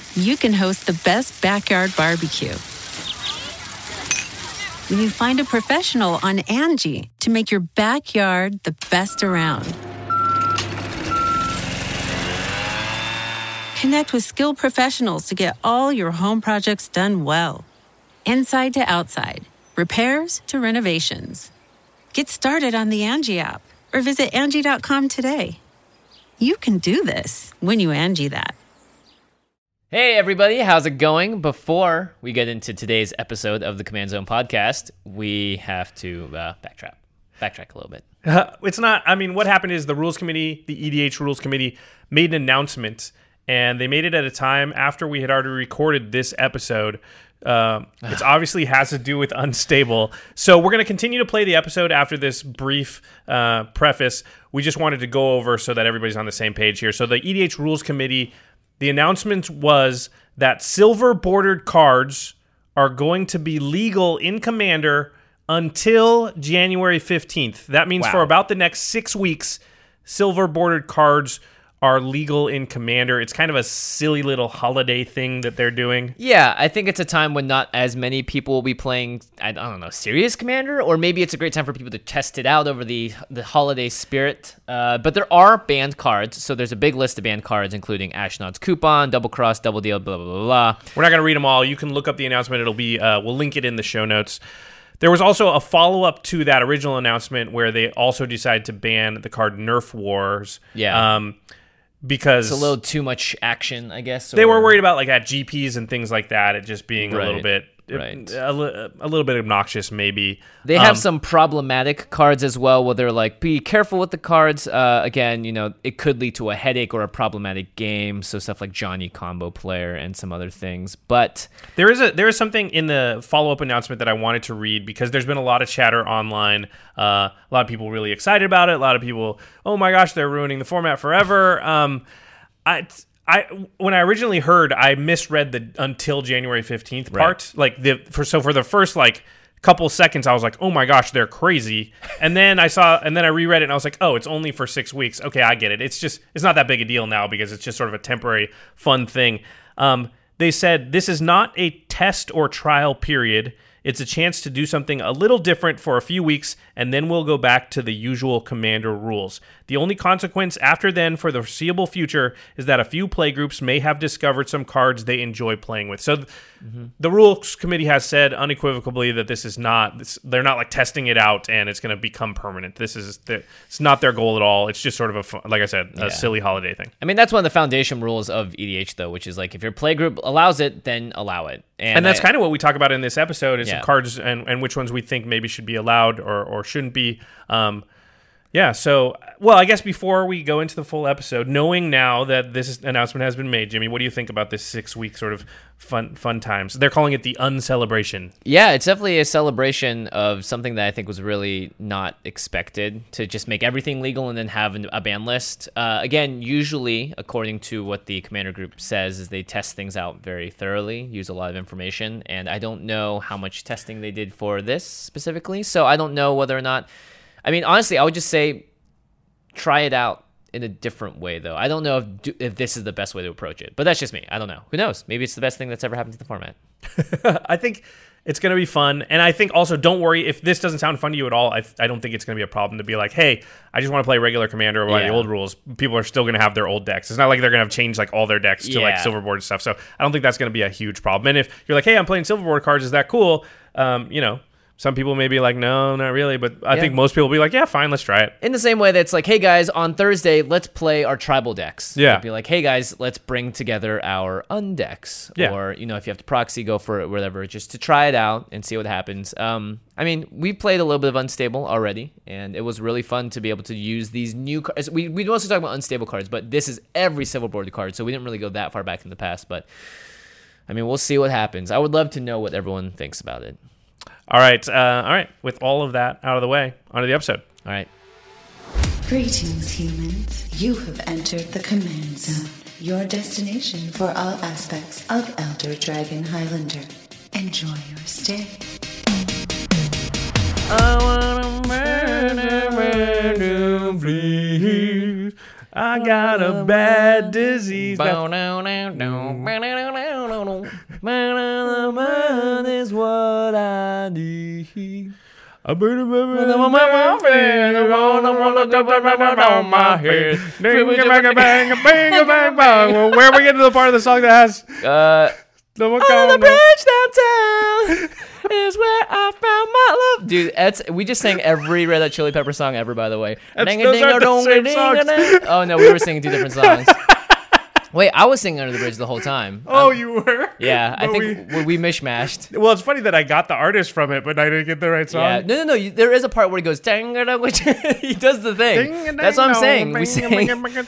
you can host the best backyard barbecue. When you find a professional on Angie to make your backyard the best around. Connect with skilled professionals to get all your home projects done well. Inside to outside, repairs to renovations. Get started on the Angie app or visit Angie.com today. You can do this when you Angie that. Hey everybody, how's it going? Before we get into today's episode of the Command Zone podcast, we have to backtrack a little bit. It's not, I mean, what happened is the rules committee, the EDH rules committee, made an announcement, and they made it at a time after we had already recorded this episode. It obviously has to do with Unstable. So we're going to continue to play the episode after this brief preface. We just wanted to go over so that everybody's on the same page here. So the EDH rules committee, the announcement was that silver bordered cards are going to be legal in Commander until January 15th. That means for about the next 6 weeks, silver bordered cards are legal in Commander. It's kind of a silly little holiday thing that they're doing. Yeah, I think it's a time when not as many people will be playing, I don't know, serious Commander, or maybe it's a great time for people to test it out over the holiday spirit. But there are banned cards, so there's a big list of banned cards, including Ashnod's Coupon, Double Cross, Double Deal, blah, blah, blah, blah. We're not going to read them all. You can look up the announcement. It'll be, we'll link it in the show notes. There was also a follow-up to that original announcement where they also decided to ban the card Nerf Wars. Yeah. Because it's a little too much action, I guess. They were worried about like at GPs and things like that, it just being a little bit a little bit obnoxious, maybe. They have some problematic cards as well, where they're like, be careful with the cards. Again, you know, it could lead to a headache or a problematic game. So stuff like Johnny Combo Player and some other things. But there is something in the follow-up announcement that I wanted to read because there's been a lot of chatter online. A lot of people really excited about it. A lot of people, oh my gosh, they're ruining the format forever. When I originally heard, I misread the until January 15th part. Right. Like for the first like couple seconds, I was like, oh my gosh, they're crazy. And then I reread it and I was like, oh, it's only for 6 weeks. Okay, I get it. It's not that big a deal now because it's just sort of a temporary fun thing. They said this is not a test or trial period. It's a chance to do something a little different for a few weeks, and then we'll go back to the usual Commander rules. The only consequence after then for the foreseeable future is that a few playgroups may have discovered some cards they enjoy playing with. So the Rules Committee has said unequivocally that this is not, they're not like testing it out and it's going to become permanent. It's not their goal at all. It's just sort of like I said, a silly holiday thing. I mean, that's one of the foundation rules of EDH, though, which is like if your playgroup allows it, then allow it. And that's kind of what we talk about in this episode is some cards and which ones we think maybe should be allowed or shouldn't be. So, well, I guess before we go into the full episode, knowing now that this announcement has been made, Jimmy, what do you think about this 6 week sort of fun times? They're calling it the Uncelebration. Yeah, it's definitely a celebration of something that I think was really not expected, to just make everything legal and then have a ban list. Again, usually, according to what the Commander Group says, is they test things out very thoroughly, use a lot of information, and I don't know how much testing they did for this specifically, so I don't know whether or not... I mean, honestly, I would just say try it out in a different way, though. I don't know if this is the best way to approach it, but that's just me. I don't know. Who knows? Maybe it's the best thing that's ever happened to the format. I think it's going to be fun, and I think also don't worry if this doesn't sound fun to you at all. I don't think it's going to be a problem to be like, hey, I just want to play regular Commander by the old rules. People are still going to have their old decks. It's not like they're going to have changed like all their decks to like silverboard stuff. So I don't think that's going to be a huge problem. And if you're like, hey, I'm playing silverboard cards, is that cool? Some people may be like, no, not really. But I think most people will be like, yeah, fine, let's try it. In the same way that it's like, hey, guys, on Thursday, let's play our tribal decks. Yeah. It'd be like, hey, guys, let's bring together our undecks. Yeah. Or, if you have to proxy, go for it, whatever, just to try it out and see what happens. I mean, we played a little bit of Unstable already, and it was really fun to be able to use these new cards. We mostly talk about Unstable cards, but this is every silverboard card, so we didn't really go that far back in the past. But, I mean, we'll see what happens. I would love to know what everyone thinks about it. All right. With all of that out of the way, onto the episode. All right. Greetings, humans. You have entered the Command Zone, your destination for all aspects of Elder Dragon Highlander. Enjoy your stay. I wanna murder, please. I got a bad disease. No. is what I need. I put a baby on my head. Where are we getting to the part of the song that has On the bridge downtown is where I found my love. Dude, we just sang every Red Hot Chili Pepper song ever, by the way. Those aren't the same songs. Oh, no, we were singing two different songs. Wait, I was singing Under the Bridge the whole time. Oh, you were? Yeah, I But think we mishmashed. Well, it's funny that I got the artist from it, but I didn't get the right song. Yeah, no. There is a part where he goes, which he does the thing. That's what I'm saying. We sing.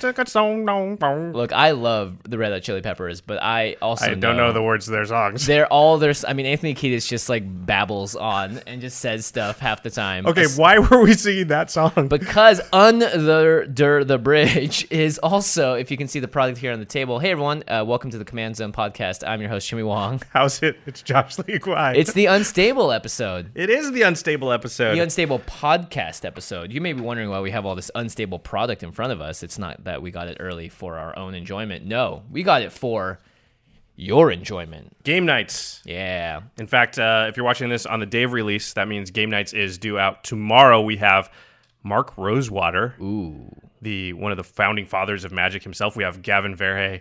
Look, I love the Red Hot Chili Peppers, but I also don't know the words to their songs. I mean, Anthony Kiedis just like babbles on and just says stuff half the time. Okay, why were we singing that song? Because Under the Bridge is also, if you can see the product here on the table. Hey everyone, welcome to the Command Zone podcast. I'm your host, Jimmy Wong. How's it? It's Josh Lee Kwai. It's the Unstable episode. It is the Unstable episode. The Unstable podcast episode. You may be wondering why we have all this unstable product in front of us. It's not that we got it early for our own enjoyment. No, we got it for your enjoyment. Game Nights. Yeah. In fact, if you're watching this on the day of release, that means Game Nights is due out tomorrow. We have Mark Rosewater. Ooh. One of the founding fathers of Magic himself. We have Gavin Verhey.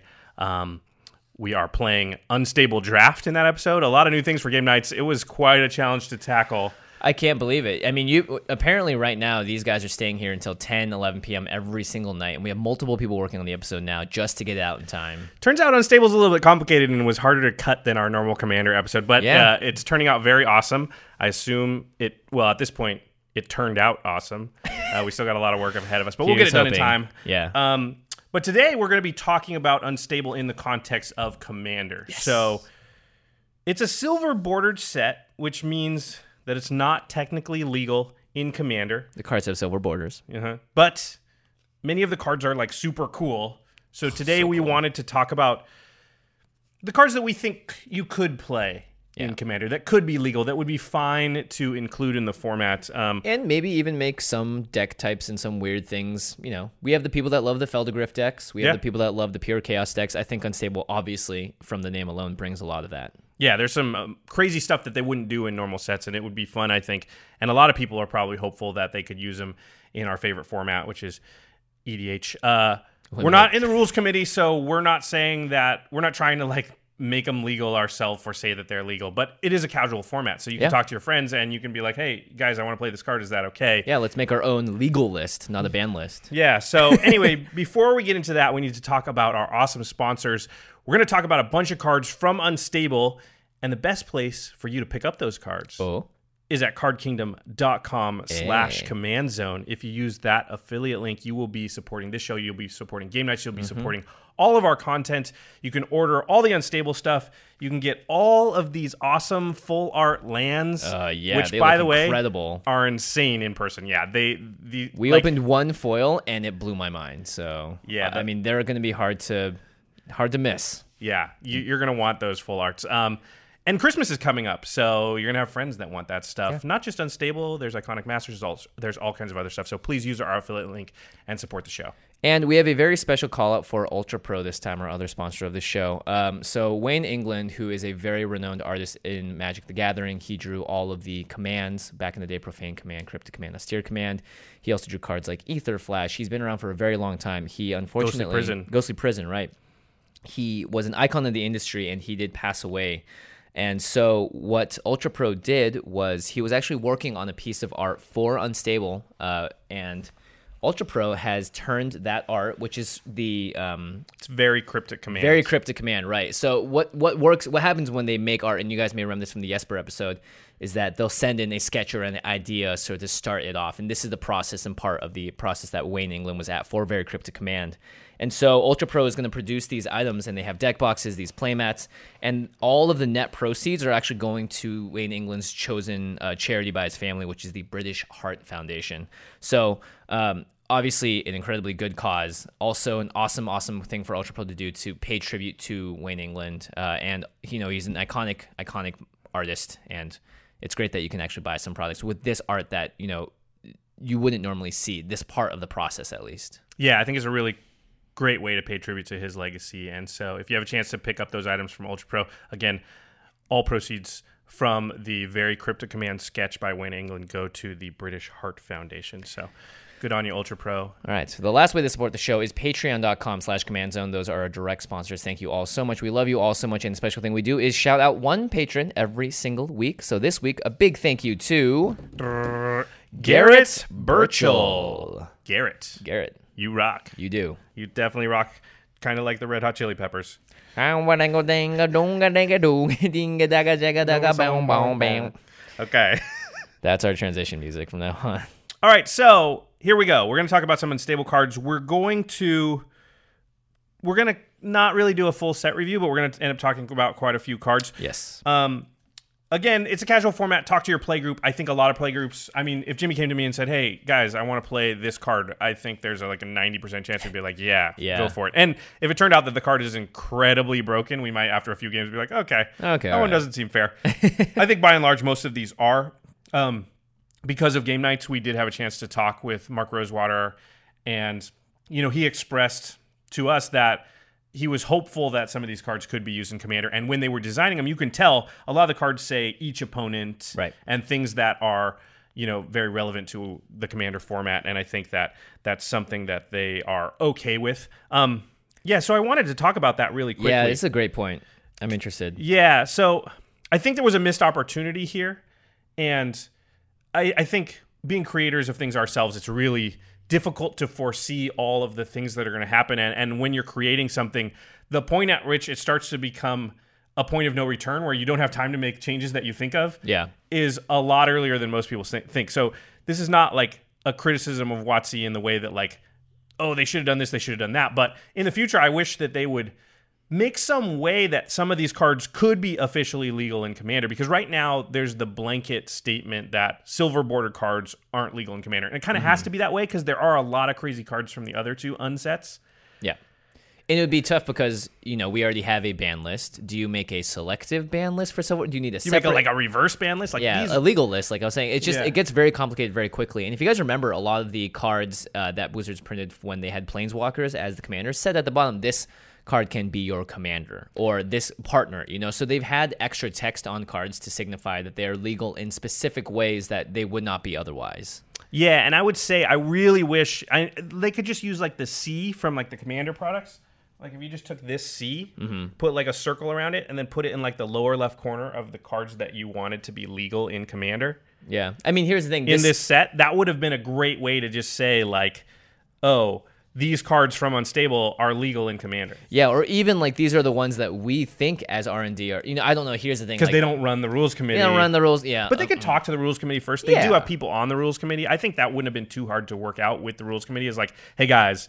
We are playing Unstable Draft in that episode. A lot of new things for Game Nights. It was quite a challenge to tackle. I can't believe it. I mean, apparently right now these guys are staying here until 10, 11 p.m. every single night, and we have multiple people working on the episode now just to get it out in time. Turns out Unstable's a little bit complicated and was harder to cut than our normal Commander episode, but it's turning out very awesome. I assume at this point, it turned out awesome. We still got a lot of work ahead of us, but we'll get it done in time. Yeah. But today we're going to be talking about Unstable in the context of Commander. Yes. So it's a silver bordered set, which means that it's not technically legal in Commander. The cards have silver borders. But many of the cards are like super cool. So today we wanted to talk about the cards that we think you could play in Commander that could be legal, that would be fine to include in the format. And maybe even make some deck types and some weird things. You know, we have the people that love the Feldegriff decks. We have the people that love the pure Chaos decks. I think Unstable, obviously, from the name alone, brings a lot of that. Yeah, there's some crazy stuff that they wouldn't do in normal sets, and it would be fun, I think. And a lot of people are probably hopeful that they could use them in our favorite format, which is EDH. We're not in the rules committee, so we're not saying that. We're not trying to like make them legal ourselves or say that they're legal, but it is a casual format, so you can talk to your friends and you can be like, hey guys, I want to play this card, is that okay? Yeah, let's make our own legal list, not a ban list. Yeah, so anyway, before we get into that, we need to talk about our awesome sponsors. We're going to talk about a bunch of cards from Unstable, and the best place for you to pick up those cards is at cardkingdom.com/command zone. If you use that affiliate link, you will be supporting this show. You'll be supporting Game Nights. You'll be supporting all of our content. You can order all the Unstable stuff. You can get all of these awesome full art lands, which, by the way, incredible. Are insane in person. Yeah, we opened one foil and it blew my mind. So yeah, I mean, they're going to be hard to miss. Yeah, you're going to want those full arts. And Christmas is coming up, so you're going to have friends that want that stuff. Yeah. Not just Unstable, there's Iconic Masters, there's all kinds of other stuff. So please use our affiliate link and support the show. And we have a very special call-out for Ultra Pro this time, our other sponsor of the show. So Wayne England, who is a very renowned artist in Magic the Gathering, he drew all of the commands back in the day: Profane Command, Cryptic Command, Austere Command. He also drew cards like Ether Flash. He's been around for a very long time. He unfortunately... Ghostly Prison, right. He was an icon in the industry, and he did pass away. And so what Ultra Pro did was he was actually working on a piece of art for Unstable, and Ultra Pro has turned that art, which is the it's very cryptic command. Very cryptic command, right? So what happens when they make art, and you guys may remember this from the Jesper episode, is that they'll send in a sketch or an idea so to start it off. And this is the process and part of the process that Wayne England was at for Very Cryptic Command. And so Ultra Pro is going to produce these items, and they have deck boxes, these playmats, and all of the net proceeds are actually going to Wayne England's chosen charity by his family, which is the British Heart Foundation. So obviously an incredibly good cause. Also an awesome thing for Ultra Pro to do, to pay tribute to Wayne England. And he's an iconic artist, and it's great that you can actually buy some products with this art that you wouldn't normally see, this part of the process at least. Yeah, I think it's a really great way to pay tribute to his legacy. And so if you have a chance to pick up those items from Ultra Pro, again, all proceeds from the very Cryptic Command sketch by Wayne England go to the British Heart Foundation. So good on you, Ultra Pro. All right. So the last way to support the show is patreon.com/CommandZone. Those are our direct sponsors. Thank you all so much. We love you all so much. And the special thing we do is shout out one patron every single week. So this week, a big thank you to Garrett Burchell. Garrett, you rock. You do. You definitely rock, kind of like the Red Hot Chili Peppers. Okay. That's our transition music from now on. All right, so here we go. We're going to talk about some unstable cards. We're going to not really do a full set review, but we're going to end up talking about quite a few cards. Yes. Again, it's a casual format. Talk to your play group. I think a lot of play groups, I mean, if Jimmy came to me and said, hey, guys, I want to play this card, I think there's like a 90% chance we'd be like, yeah, go for it. And if it turned out that the card is incredibly broken, we might, after a few games, be like, okay, that one doesn't seem fair. I think by and large, most of these are. Because of game nights, we did have a chance to talk with Mark Rosewater, and he expressed to us that he was hopeful that some of these cards could be used in Commander. And when they were designing them, you can tell a lot of the cards say each opponent, right, and things that are very relevant to the Commander format. And I think that that's something that they are okay with. So I wanted to talk about that really quickly. Yeah, it's a great point. I'm interested. Yeah, so I think there was a missed opportunity here, and I think being creators of things ourselves, it's really difficult to foresee all of the things that are going to happen. And when you're creating something, the point at which it starts to become a point of no return where you don't have time to make changes that you think of is a lot earlier than most people think. So this is not like a criticism of WotC in the way that like, oh, they should have done this, they should have done that. But in the future, I wish that they would make some way that some of these cards could be officially legal in Commander, because right now there's the blanket statement that silver bordered cards aren't legal in Commander. And it kind of has to be that way because there are a lot of crazy cards from the other two unsets. Yeah. And it would be tough because, we already have a ban list. Do you make a selective ban list for silver? Do you need a separate... You make a reverse ban list? A legal list, like I was saying. It gets very complicated very quickly. And if you guys remember, a lot of the cards that Wizards printed when they had Planeswalkers as the commanders said at the bottom, this card can be your commander or this partner, so they've had extra text on cards to signify that they're legal in specific ways that they would not be otherwise. Yeah, and I would say I really wish they could just use like the C from like the Commander products. Like if you just took this C, put like a circle around it, and then put it in like the lower left corner of the cards that you wanted to be legal in Commander. Yeah, I mean, here's the thing. In this set, that would have been a great way to just say like, oh, these cards from Unstable are legal in Commander. Yeah, or even like these are the ones that we think as R&D are. I don't know. Here's the thing. Because they don't run the rules committee. They don't run the rules, yeah. But they could talk to the rules committee first. They do have people on the rules committee. I think that wouldn't have been too hard to work out with the rules committee. Is like, hey guys,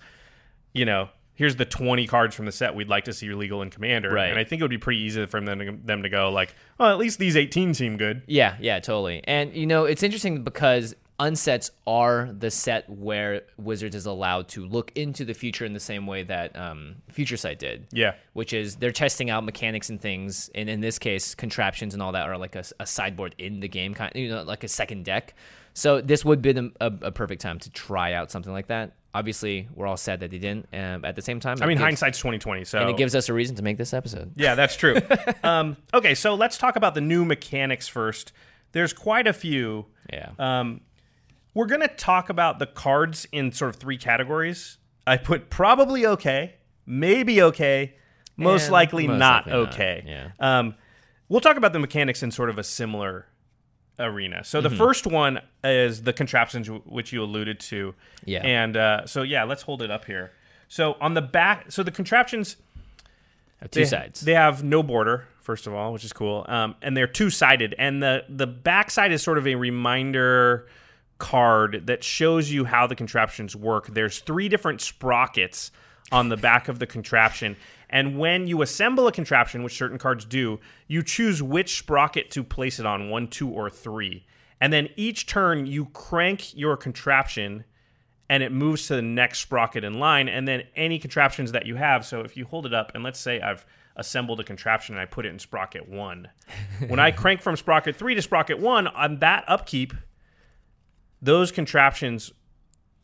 here's the 20 cards from the set we'd like to see legal in Commander. Right. And I think it would be pretty easy for them to go like, well, at least these 18 seem good. Yeah, totally. And, it's interesting because unsets are the set where Wizards is allowed to look into the future in the same way that Future Sight did. Yeah. Which is they're testing out mechanics and things, and in this case, contraptions and all that are like a sideboard in the game, like a second deck. So this would be a perfect time to try out something like that. Obviously, we're all sad that they didn't. At the same time, hindsight's 2020. So and it gives us a reason to make this episode. Yeah, that's true. Okay, so let's talk about the new mechanics first. There's quite a few. Yeah. We're going to talk about the cards in sort of three categories. I put probably okay, maybe okay, most likely not okay. Yeah. We'll talk about the mechanics in sort of a similar arena. So the first one is the contraptions, which you alluded to. Yeah. And let's hold it up here. So on the back, the contraptions have two sides. They have no border, first of all, which is cool. And they're two-sided. And the back side is sort of a reminder card that shows you how the contraptions work. There's 3 different sprockets on the back of the contraption, and when you assemble a contraption, which certain cards do, you choose which sprocket to place it on, 1, 2, or 3, and then each turn you crank your contraption and it moves to the next sprocket in line, and then any contraptions that you have. So if you hold it up, and let's say I've assembled a contraption and I put it in sprocket 1, when I crank from sprocket 3 to sprocket 1 on that upkeep, those contraptions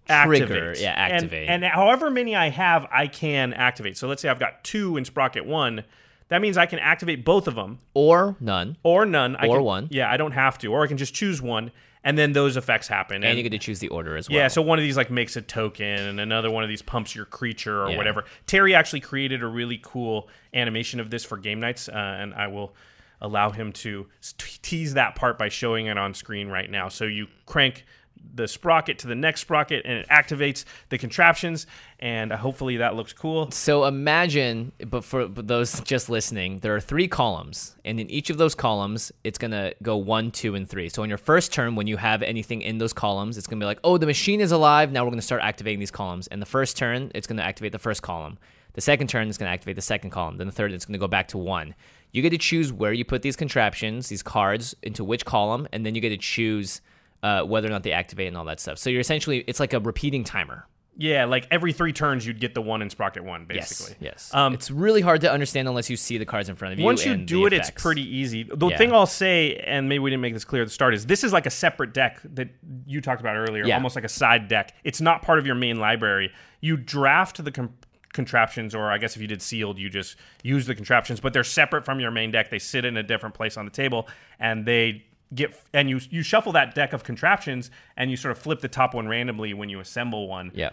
trigger, activate. And however many I have, I can activate. So let's say I've got 2 in Sprocket 1. That means I can activate both of them. Or none. Or none. Or one. Yeah, I don't have to. Or I can just choose one, and then those effects happen. And you get to choose the order as well. Yeah, so one of these like makes a token, and another one of these pumps your creature or Yeah. whatever. Terry actually created a really cool animation of this for game nights, and I will allow him to tease that part by showing it on screen right now. So you crank the sprocket to the next sprocket, and it activates the contraptions, and hopefully that looks cool. So imagine, but for those just listening, there are 3 columns, and in each of those columns, it's going to go 1, 2, and 3. So on your first turn, when you have anything in those columns, it's going to be like, oh, the machine is alive, now we're going to start activating these columns. And the first turn, it's going to activate the first column. The second turn, it's going to activate the second column. Then the third, it's going to go back to 1. You get to choose where you put these contraptions, these cards, into which column, and then you get to choose whether or not they activate and all that stuff. So you're essentially, it's like a repeating timer. Yeah, like every 3 turns, you'd get the one in Sprocket 1, basically. Yes. It's really hard to understand unless you see the cards in front of you. Once you and do the it, effects. it's pretty easy. The thing I'll say, and maybe we didn't make this clear at the start, is this is like a separate deck that you talked about earlier, almost like a side deck. It's not part of your main library. You draft the contraptions, or I guess if you did sealed, you just use the contraptions, but they're separate from your main deck. They sit in a different place on the table, and they you shuffle that deck of contraptions, and you sort of flip the top one randomly when you assemble one. Yeah.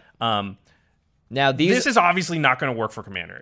Now this is obviously not going to work for Commander.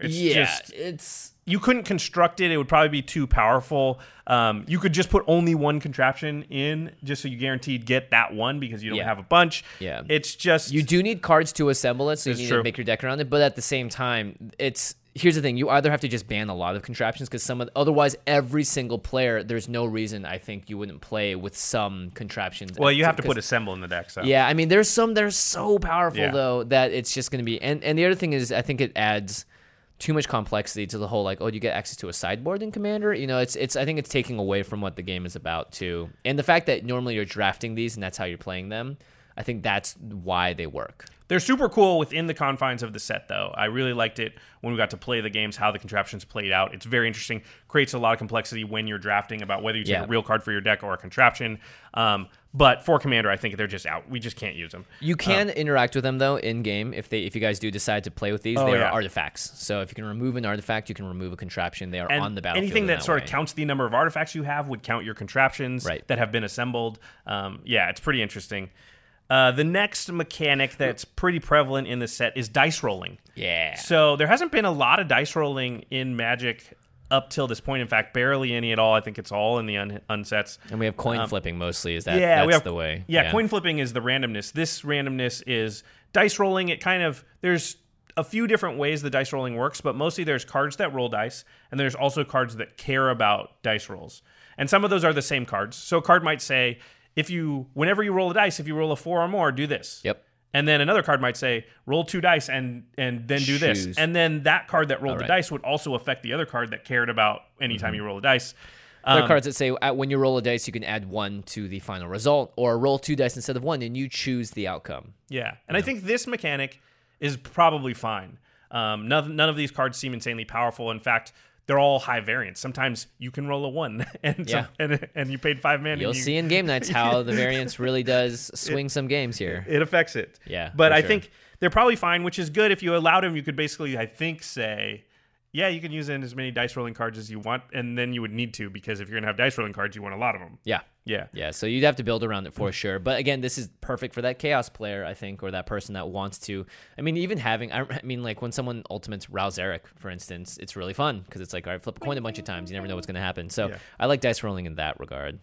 It's you couldn't construct it. It would probably be too powerful. You could just put only one contraption in, just so you guaranteed get that one, because you don't have a bunch. Yeah. It's just you do need cards to assemble it, so you need to make your deck around it. But at the same time, here's the thing: you either have to just ban a lot of contraptions, because otherwise every single player, there's no reason I think you wouldn't play with some contraptions. Well, you have to put assemble in the deck. So yeah, I mean, there's some that are so powerful though that it's just going to be. And the other thing is, I think it adds too much complexity to the whole, like, oh, do you get access to a sideboard in Commander? You know, it's I think it's taking away from what the game is about too. And the fact that normally you're drafting these and that's how you're playing them, I think that's why they work. They're super cool within the confines of the set, though. I really liked it when we got to play the games, how the contraptions played out. It's very interesting. Creates a lot of complexity when you're drafting about whether you take a real card for your deck or a contraption. But for Commander, I think they're just out. We just can't use them. You can interact with them, though, in-game. If you guys do decide to play with these, they are artifacts. So if you can remove an artifact, you can remove a contraption. They are on the battlefield. Anything that sort of counts the number of artifacts you have would count your contraptions that have been assembled. It's pretty interesting. The next mechanic that's pretty prevalent in the set is dice rolling. Yeah. So there hasn't been a lot of dice rolling in Magic up till this point. In fact, barely any at all. I think it's all in the unsets. And we have coin flipping mostly. Is that that's the way? Yeah, coin flipping is the randomness. This randomness is dice rolling. It kind of, there's a few different ways the dice rolling works, but mostly there's cards that roll dice, and there's also cards that care about dice rolls. And some of those are the same cards. So a card might say, whenever you roll a dice, if you roll a 4 or more, do this. Yep. And then another card might say, roll 2 dice and then do this. And then that card that rolled the dice would also affect the other card that cared about anytime you roll a dice. There are cards that say when you roll a dice, you can add 1 to the final result, or roll 2 dice instead of 1, and you choose the outcome. Yeah. And I think this mechanic is probably fine. None of these cards seem insanely powerful. In fact, they're all high variance. Sometimes you can roll a 1 and you paid 5 mana. You'll see in game nights how the variance really does swing some games here. It affects it. Yeah. But I think they're probably fine, which is good. If you allowed them, you could basically, I think, say, yeah, you can use in as many dice rolling cards as you want, and then you would need to, because if you're going to have dice rolling cards, you want a lot of them. Yeah. So you'd have to build around it for sure. But again, this is perfect for that chaos player, I think, or that person that wants to. I mean, even like when someone ultimates Rouse Eric, for instance, it's really fun because it's like, all right, flip a coin a bunch of times. You never know what's going to happen. So I like dice rolling in that regard.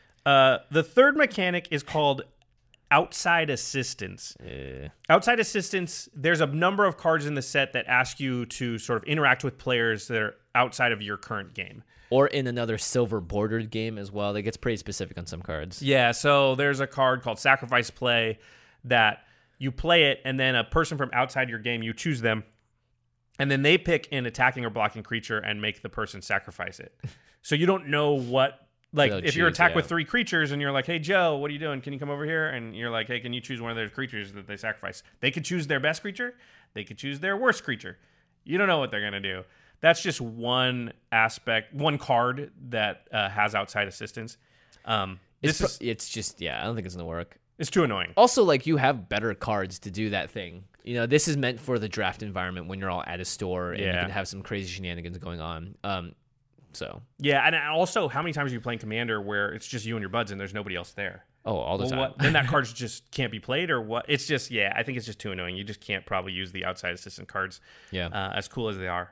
The third mechanic is called outside assistance. Outside assistance, there's a number of cards in the set that ask you to sort of interact with players that are outside of your current game. Or in another silver bordered game as well. That gets pretty specific on some cards. Yeah, so there's a card called Sacrifice Play that you play it, and then a person from outside your game, you choose them, and then they pick an attacking or blocking creature and make the person sacrifice it. So you don't know what, like, if you're attacked with 3 creatures and you're like, hey, Joe, what are you doing? Can you come over here? And you're like, hey, can you choose one of those creatures that they sacrifice? They could choose their best creature. They could choose their worst creature. You don't know what they're going to do. That's just one aspect, one card that has outside assistance. It's just, I don't think it's going to work. It's too annoying. Also, like, you have better cards to do that thing. You know, this is meant for the draft environment when you're all at a store and you can have some crazy shenanigans going on. So yeah, and also, how many times are you playing Commander where it's just you and your buds and there's nobody else there? Oh, all the time. Then that card just can't be played, or what? It's just, I think it's just too annoying. You just can't probably use the outside assistant cards. As cool as they are.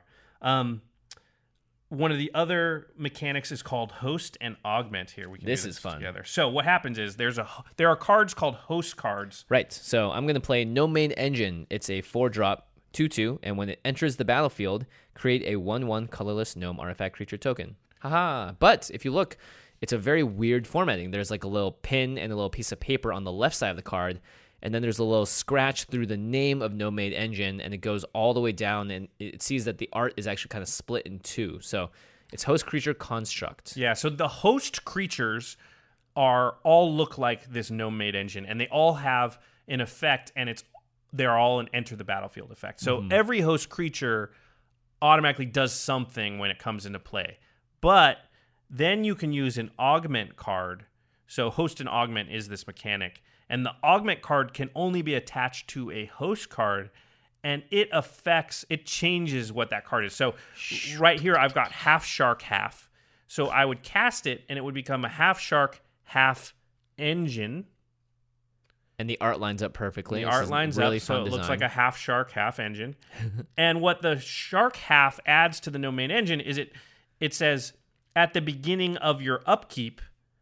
One of the other mechanics is called Host and Augment. Here we can. This is fun. Together. So what happens is there are cards called Host cards. Right. So I'm going to play No Main Engine. It's a 4-drop 2/2, and when it enters the battlefield, create a 1/1 colorless gnome artifact creature token. Haha. But if you look, it's a very weird formatting. There's like a little pin and a little piece of paper on the left side of the card, and then there's a little scratch through the name of No Main Engine, and it goes all the way down, and it sees that the art is actually kind of split in two. So it's Host Creature Construct. Yeah, so the host creatures all look like this No Main Engine, and they all have an effect, and they're all an enter the battlefield effect. So every host creature automatically does something when it comes into play. But then you can use an augment card. So Host and Augment is this mechanic. And the augment card can only be attached to a host card, and it changes what that card is. So right here, I've got half shark, half. So I would cast it, and it would become a half shark, half engine. And the art lines up perfectly. The art lines really up, so it design. looks like a half shark, half engine. And what the shark half adds to the No Main Engine is it says, at the beginning of your upkeep,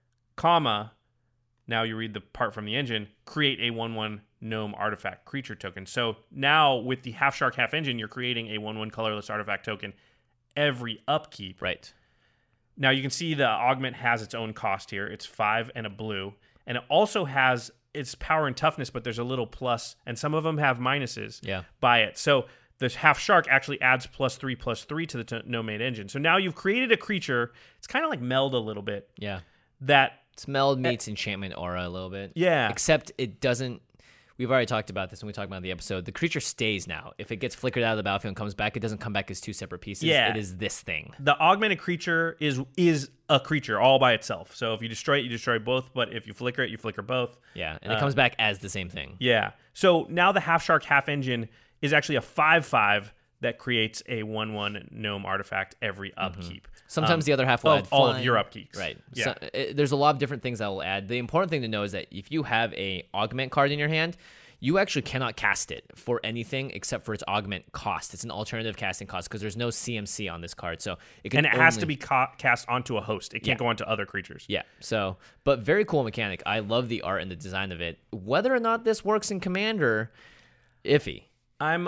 comma, now you read the part from the engine, create a 1/1 gnome artifact creature token. So now with the half shark, half engine, you're creating a 1/1 colorless artifact token every upkeep. Right. Now you can see the augment has its own cost here. It's 5 and a blue. And it also has its power and toughness, but there's a little plus, and some of them have minuses by it. So this half shark actually adds +3/+3 to the No Main Engine. So now you've created a creature. It's kind of like Meld a little bit. Yeah. It's Meld meets Enchantment Aura a little bit. Yeah. Except it doesn't. We've already talked about this when we talked about the episode. The creature stays now. If it gets flickered out of the battlefield and comes back, it doesn't come back as two separate pieces. Yeah. It is this thing. The augmented creature is a creature all by itself. So if you destroy it, you destroy both. But if you flicker it, you flicker both. Yeah, and it comes back as the same thing. Yeah. So now the half shark, half engine is actually a 5/5 that creates a 1/1 gnome artifact every upkeep. Sometimes the other half will add all flying. of your upkeeps. Right. Yeah. So, there's a lot of different things that will add. The important thing to know is that if you have a augment card in your hand, you actually cannot cast it for anything except for its augment cost. It's an alternative casting cost because there's no CMC on this card. So it has to be cast onto a host. It can't go onto other creatures. Yeah. So, but very cool mechanic. I love the art and the design of it. Whether or not this works in Commander, iffy. I'm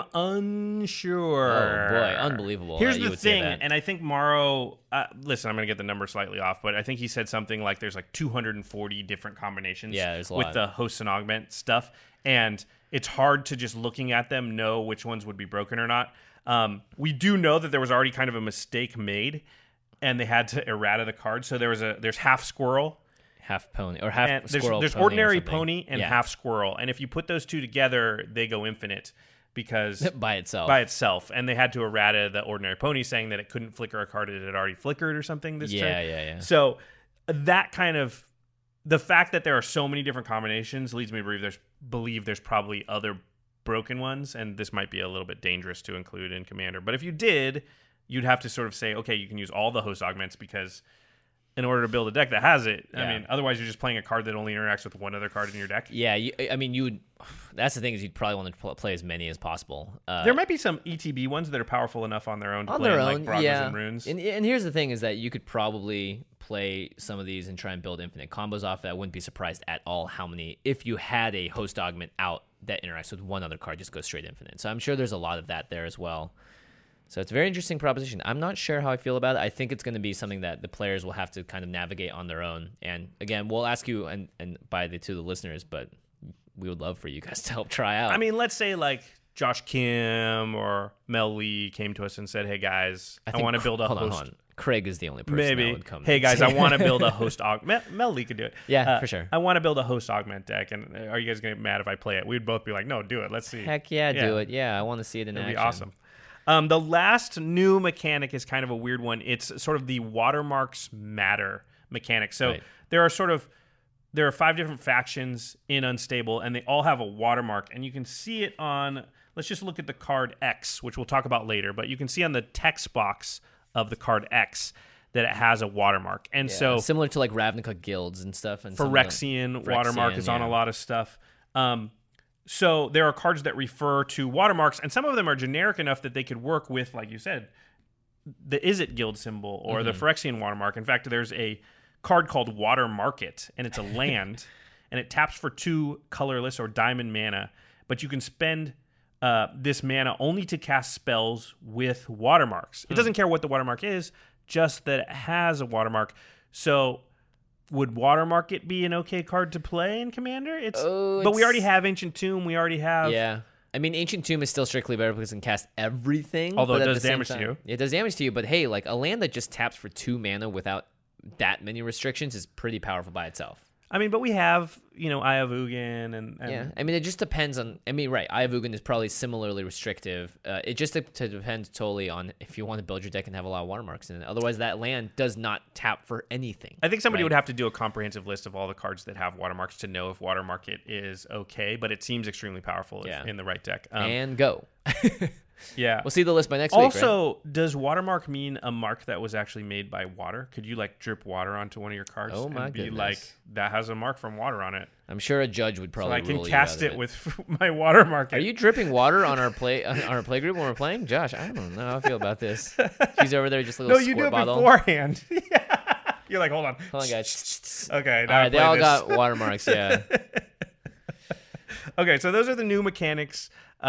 unsure. Oh boy, unbelievable. Here's the thing, and I think Morrow. Listen, I'm going to get the number slightly off, but I think he said something like there's like 240 different combinations. Yeah, there's a with lot. the host and augment stuff, and it's hard to just looking at them know which ones would be broken or not. We do know that there was already kind of a mistake made, and they had to errata the card. So there's half squirrel. Half pony or half squirrel. There's pony ordinary or something. pony and half squirrel, and if you put those two together, they go infinite. Because by itself, and they had to errata the ordinary pony, saying that it couldn't flicker a card that had already flickered or something this turn. Yeah. So that kind of the fact that there are so many different combinations leads me to believe there's probably other broken ones, and this might be a little bit dangerous to include in Commander. But if you did, you'd have to sort of say, okay, you can use all the host augments because in order to build a deck that has it. Yeah. I mean, otherwise you're just playing a card that only interacts with one other card in your deck. Yeah, you would. That's the thing is you'd probably want to play as many as possible. There might be some ETB ones that are powerful enough on their own to on play their in, own, like Brahmas yeah. and Runes. And here's the thing is that you could probably play some of these and try and build infinite combos off that. I wouldn't be surprised at all how many, if you had a host augment out that interacts with one other card, just goes straight infinite. So I'm sure there's a lot of that there as well. So it's a very interesting proposition. I'm not sure how I feel about it. I think it's going to be something that the players will have to kind of navigate on their own. And again, we'll ask you and to the listeners, but we would love for you guys to help try out. I mean, let's say like Josh Kim or Mel Lee came to us and said, "Hey guys, I want to build a host." Hold on. Craig is the only person that would come. Hey guys, I want to build a host augment. Mel Lee could do it. Yeah, for sure. I want to build a host augment deck, and are you guys going to get mad if I play it? We'd both be like, "No, do it. Let's see." Heck yeah, do it. Yeah, I want to see it in It'd action. be awesome. The last new mechanic is kind of a weird one. It's sort of the watermarks matter mechanic. So Right. there are sort of there are 5 different factions in Unstable, and they all have a watermark. And you can see it on, let's just look at the card X, which we'll talk about later. But you can see on the text box of the card X that it has a watermark. And so similar to like Ravnica guilds and stuff. And Phyrexian watermark is on a lot of stuff. So there are cards that refer to watermarks, and some of them are generic enough that they could work with, like you said, the Izzet guild symbol or the Phyrexian watermark. In fact, there's a card called Water Market, and it's a land, and it taps for 2 colorless or diamond mana, but you can spend this mana only to cast spells with watermarks. It doesn't care what the watermark is, just that it has a watermark. So would Water Market be an okay card to play in Commander? But we already have Ancient Tomb. We already have... Yeah. I mean, Ancient Tomb is still strictly better because it can cast everything. Although it does damage to you. It does damage to you, but hey, like a land that just taps for 2 mana without that many restrictions is pretty powerful by itself. I mean, but we have, Eye of Ugin and... Yeah, I mean, it just depends on... I mean, right, Eye of Ugin is probably similarly restrictive. It just depends totally on if you want to build your deck and have a lot of watermarks in it. Otherwise, that land does not tap for anything. I think somebody would have to do a comprehensive list of all the cards that have watermarks to know if Water Market is okay, but it seems extremely powerful in the right deck. And go. Yeah. We'll see the list by next week, Also, does watermark mean a mark that was actually made by water? Could you drip water onto one of your cards and be goodness. like, that has a mark from water on it? I'm sure a judge would probably So I can rule cast you out it of with my water market. Are you dripping water on our play group when we're playing? Josh, I don't know how I feel about this. She's over there just a little you do squirt it bottle. beforehand. Yeah. You're like, hold on. Hold on, guys. Okay. All right, they all got watermarks, yeah. Okay, so those are the new mechanics.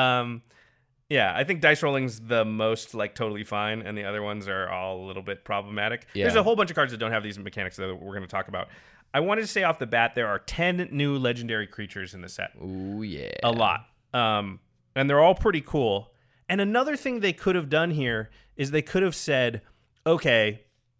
Yeah, I think dice rolling's the most totally fine, and the other ones are all a little bit problematic. Yeah. There's a whole bunch of cards that don't have these mechanics that we're going to talk about. I wanted to say off the bat, there are 10 new legendary creatures in the set. Ooh, yeah. A lot. And they're all pretty cool. And another thing they could have done here is they could have said, okay,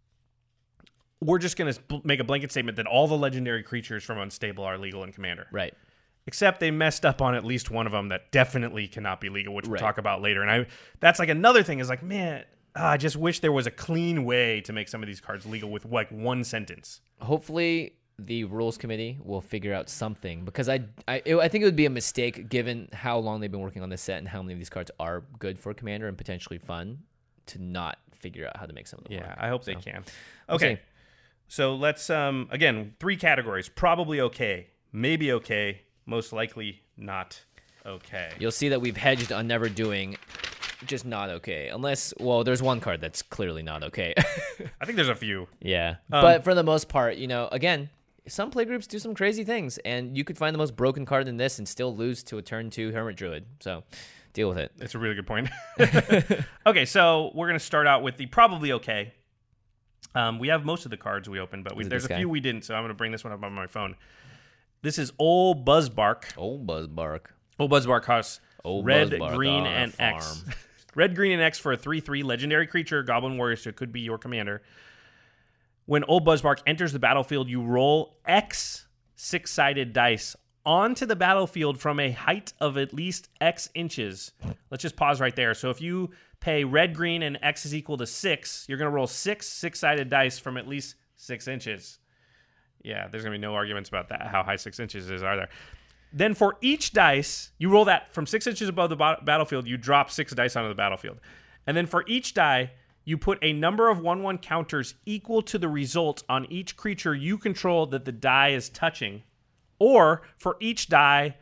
we're just going to make a blanket statement that all the legendary creatures from Unstable are legal in Commander. Right. Except they messed up on at least one of them that definitely cannot be legal, which we'll talk about later. And that's another thing is man, I just wish there was a clean way to make some of these cards legal with one sentence. Hopefully the rules committee will figure out something, because I think it would be a mistake given how long they've been working on this set and how many of these cards are good for Commander and potentially fun to not figure out how to make some of them work. I hope they can. We'll Okay. see. So let's, again, 3 categories. Probably okay, maybe okay, most likely not okay. You'll see that we've hedged on never doing just not okay. Unless, well, there's one card that's clearly not okay. I think there's a few. Yeah. But for the most part, again, some playgroups do some crazy things, and you could find the most broken card in this and still lose to a turn 2 Hermit Druid. So deal with it. It's a really good point. Okay, so we're going to start out with the probably okay. We have most of the cards we opened, but there's a few we didn't, so I'm going to bring this one up on my phone. This is Old Buzzbark. Old Buzzbark. Old Buzzbark costs red, Buzzbark green, on and a X. farm. Red, green, and X for a 3/3 legendary creature, Goblin Warrior, so it could be your commander. When Old Buzzbark enters the battlefield, you roll X 6-sided dice onto the battlefield from a height of at least X inches. Let's just pause right there. So if you pay red, green, and X is equal to 6, you're going to roll 6-sided dice from at least 6 inches. Yeah, there's going to be no arguments about that, how high 6 inches is, are there? Then for each dice, you roll that from 6 inches above the battlefield, you drop 6 dice onto the battlefield. And then for each die, you put a number of 1/1 counters equal to the result on each creature you control that the die is touching. Or for each die,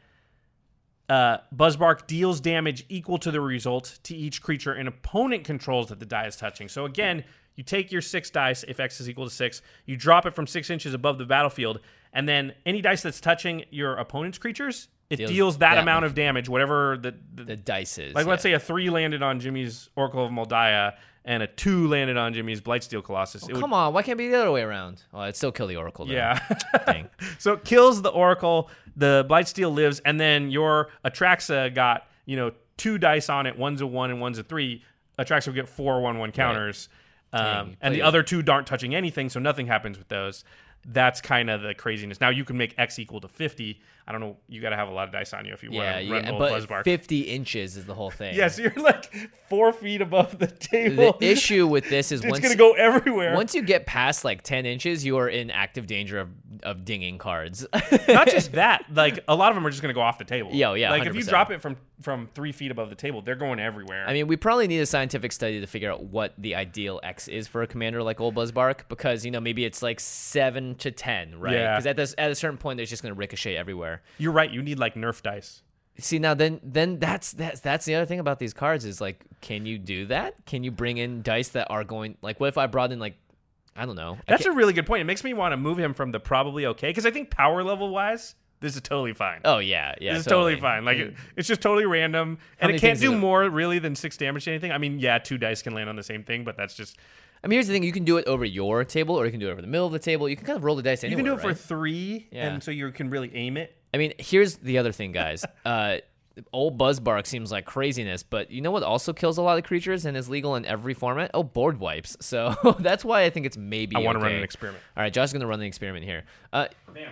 Buzzbark deals damage equal to the result to each creature an opponent controls that the die is touching. So again, you take your 6 dice, if X is equal to 6, you drop it from 6 inches above the battlefield, and then any dice that's touching your opponent's creatures, it deals that amount of damage, whatever the dice is. Like, let's say a 3 landed on Jimmy's Oracle of Moldiah, and a 2 landed on Jimmy's Blightsteel Colossus. Come on, why can't it be the other way around? Well, it'd still kill the Oracle, though. Yeah. Dang. So it kills the Oracle, the Blightsteel lives, and then your Atraxa got, 2 dice on it, one's a 1 and one's a 3. Atraxa will get 4 1/1 counters. Dang, and the other 2 aren't touching anything, so nothing happens with those. That's kind of the craziness. Now you can make X equal to 50. I don't know. You got to have a lot of dice on you if you want to run Old but Buzzbark. 50 inches is the whole thing. Yeah, so you're like 4 feet above the table. The issue with this is it's going to go everywhere. Once you get past 10 inches, you are in active danger of dinging cards. Not just that, like a lot of them are just going to go off the table. Yeah, Like if you 100%. drop it from 3 feet above the table, they're going everywhere. I mean, we probably need a scientific study to figure out what the ideal X is for a commander like Old Buzzbark, because maybe it's like 7 to 10, right? Yeah. Because at a certain point, it's just going to ricochet everywhere. You're right. You need like Nerf dice. See, now then that's the other thing about these cards is like, can you do that? Can you bring in dice that are going like? What if I brought in like, I don't know. That's a really good point. It makes me want to move him from the probably okay, because I think power level wise, this is totally fine. Oh yeah, This is totally fine. Like it's just totally random, and many it can't things do is it? more really than 6 damage to anything. I mean, yeah, 2 dice can land on the same thing, but that's just I mean, here's the thing: you can do it over your table, or you can do it over the middle of the table. You can kind of roll the dice anywhere. you can do it right? for 3, Yeah. and so you can really aim it. I mean, here's the other thing, guys. Old Buzzbark seems like craziness, but you know what also kills a lot of creatures and is legal in every format? Oh, board wipes. So that's why I think it's maybe I want to okay. run an experiment. All right, Josh's going to run the experiment here. Bam.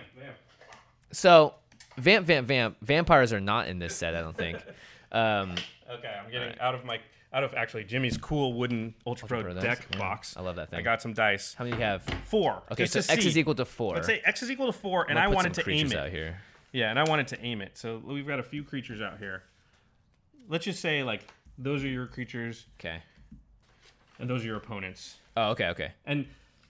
So, Vamp. Vampires are not in this set, I don't think. Okay, I'm getting out of actually Jimmy's cool wooden Ultra Pro Pro deck dice? Yeah, box. I love that thing. I got some dice. How many do you have? 4. Okay, just so to X is see. equal to 4. Let's say X is equal to 4, and I'm I gonna put wanted some to aim creatures it. out here. Yeah, and I wanted to aim it. So we've got a few creatures out here. Let's just say like those are your creatures, Okay. and those are your opponents. Oh, okay. And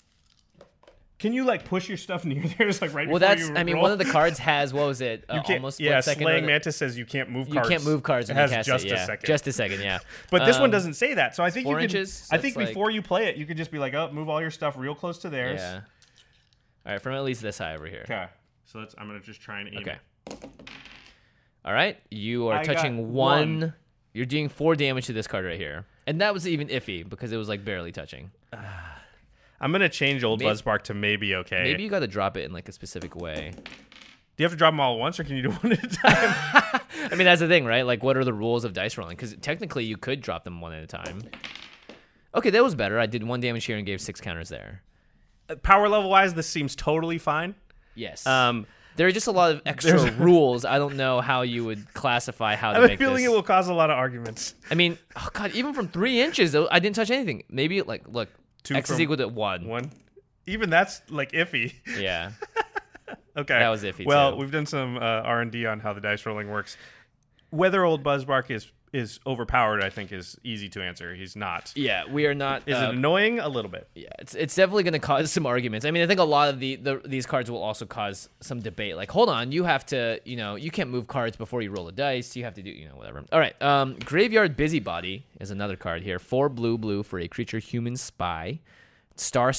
can you like push your stuff near theirs like right Well, before that's. you I mean, roll? one of the cards has what was it? you can't, Almost yeah, split second. Slaying or- Mantis says you can't move You cards. can't move cards It when has you cast just it. a Yeah, second. just a second. Yeah. But this one doesn't say that, so I think 4 you can. inches, so I think it's before like- you play it, you could just be like, "Oh, move all your stuff real close to theirs." Yeah. All right, from at least this high over here. Okay. So I'm gonna just try and aim Okay. it. All right, you are I got touching one. You're doing 4 damage to this card right here, and that was even iffy because it was like barely touching. I'm gonna change Old Maybe- Buzzbark to maybe okay. Maybe you got to drop it in like a specific way. Do you have to drop them all at once, or can you do one at a time? I mean, that's the thing, right? Like, what are the rules of dice rolling? Because technically, you could drop them one at a time. Okay, that was better. I did 1 damage here and gave 6 counters there. Power level wise, this seems totally fine. Yes. There There are just a lot of extra rules. I don't know how you would classify how to I have a make feeling this. it will cause a lot of arguments. I mean, oh god, even from 3 inches, though, I didn't touch anything. Maybe like, look, 2 X is from equal to 1. One, even that's like iffy. Yeah. Okay, That was iffy, Well, too. we've done some R&D on how the dice rolling works. Whether Old Buzzbark is overpowered, I think, is easy to answer. He's not. Yeah, we are not. Is it annoying? A little bit. Yeah, it's definitely going to cause some arguments. I mean, I think a lot of these cards will also cause some debate. Like, hold on, you have to, you can't move cards before you roll a dice. You have to do, whatever. All right, Graveyard Busybody is another card here. 4 blue for a creature human spy. Star.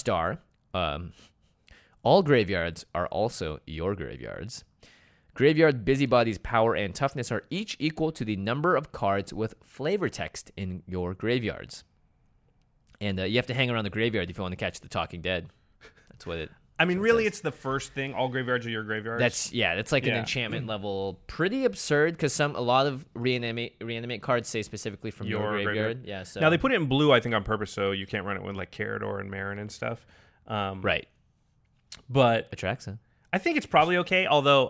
All graveyards are also your graveyards. Graveyard Busybody's power and toughness are each equal to the number of cards with flavor text in your graveyards. And you have to hang around the graveyard if you want to catch the Talking Dead. That's what it. I mean, really, it's the first thing. All graveyards are your graveyards. That's like an Yeah. enchantment level, pretty absurd because a lot of reanimate cards say specifically from your graveyard. Yeah. So Now they put it in blue, I think, on purpose, so you can't run it with like Carador and Marin and stuff. right. But Atraxa. I think it's probably okay. Although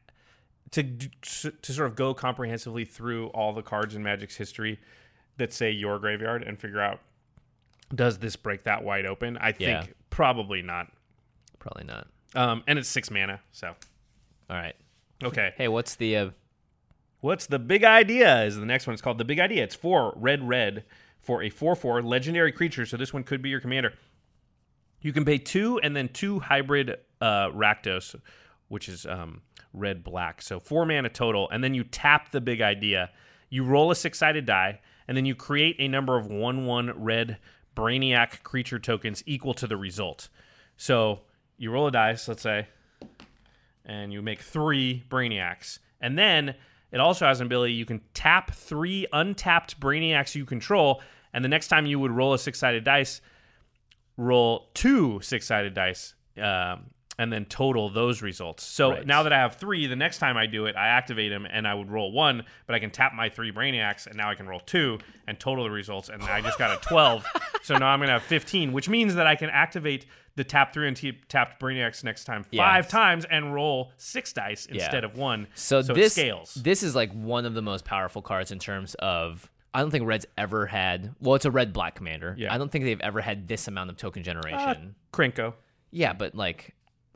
to sort of go comprehensively through all the cards in Magic's history that say your graveyard and figure out, does this break that wide open? I think Yeah. probably not. Probably not. And it's 6 mana, so All right. okay. Hey, what's the? What's the big idea? Is the next one. It's called the Big Idea. It's 4 red for a 4/4 legendary creature. So this one could be your commander. You can pay 2 and then 2 hybrid Rakdos, which is red-black. So 4 mana total. And then you tap the Big Idea. You roll a 6-sided die, and then you create a number of 1/1 red Brainiac creature tokens equal to the result. So you roll a dice, let's say, and you make 3 Brainiacs. And then it also has an ability, you can tap 3 untapped Brainiacs you control, and the next time you would roll a 6-sided dice, roll 2 6-sided dice, and then total those results. So Right. now that I have 3, the next time I do it, I activate them, and I would roll 1, but I can tap my 3 Brainiacs, and now I can roll 2 and total the results, and I just got a 12. So now I'm going to have 15, which means that I can activate the tap 3 and tapped Brainiacs next time 5 times and roll 6 dice instead of 1. So it this scales. This is like one of the most powerful cards in terms of. I don't think Red's ever had. Well, it's a red-black commander. Yeah. I don't think they've ever had this amount of token generation. Krenko. Yeah, but like,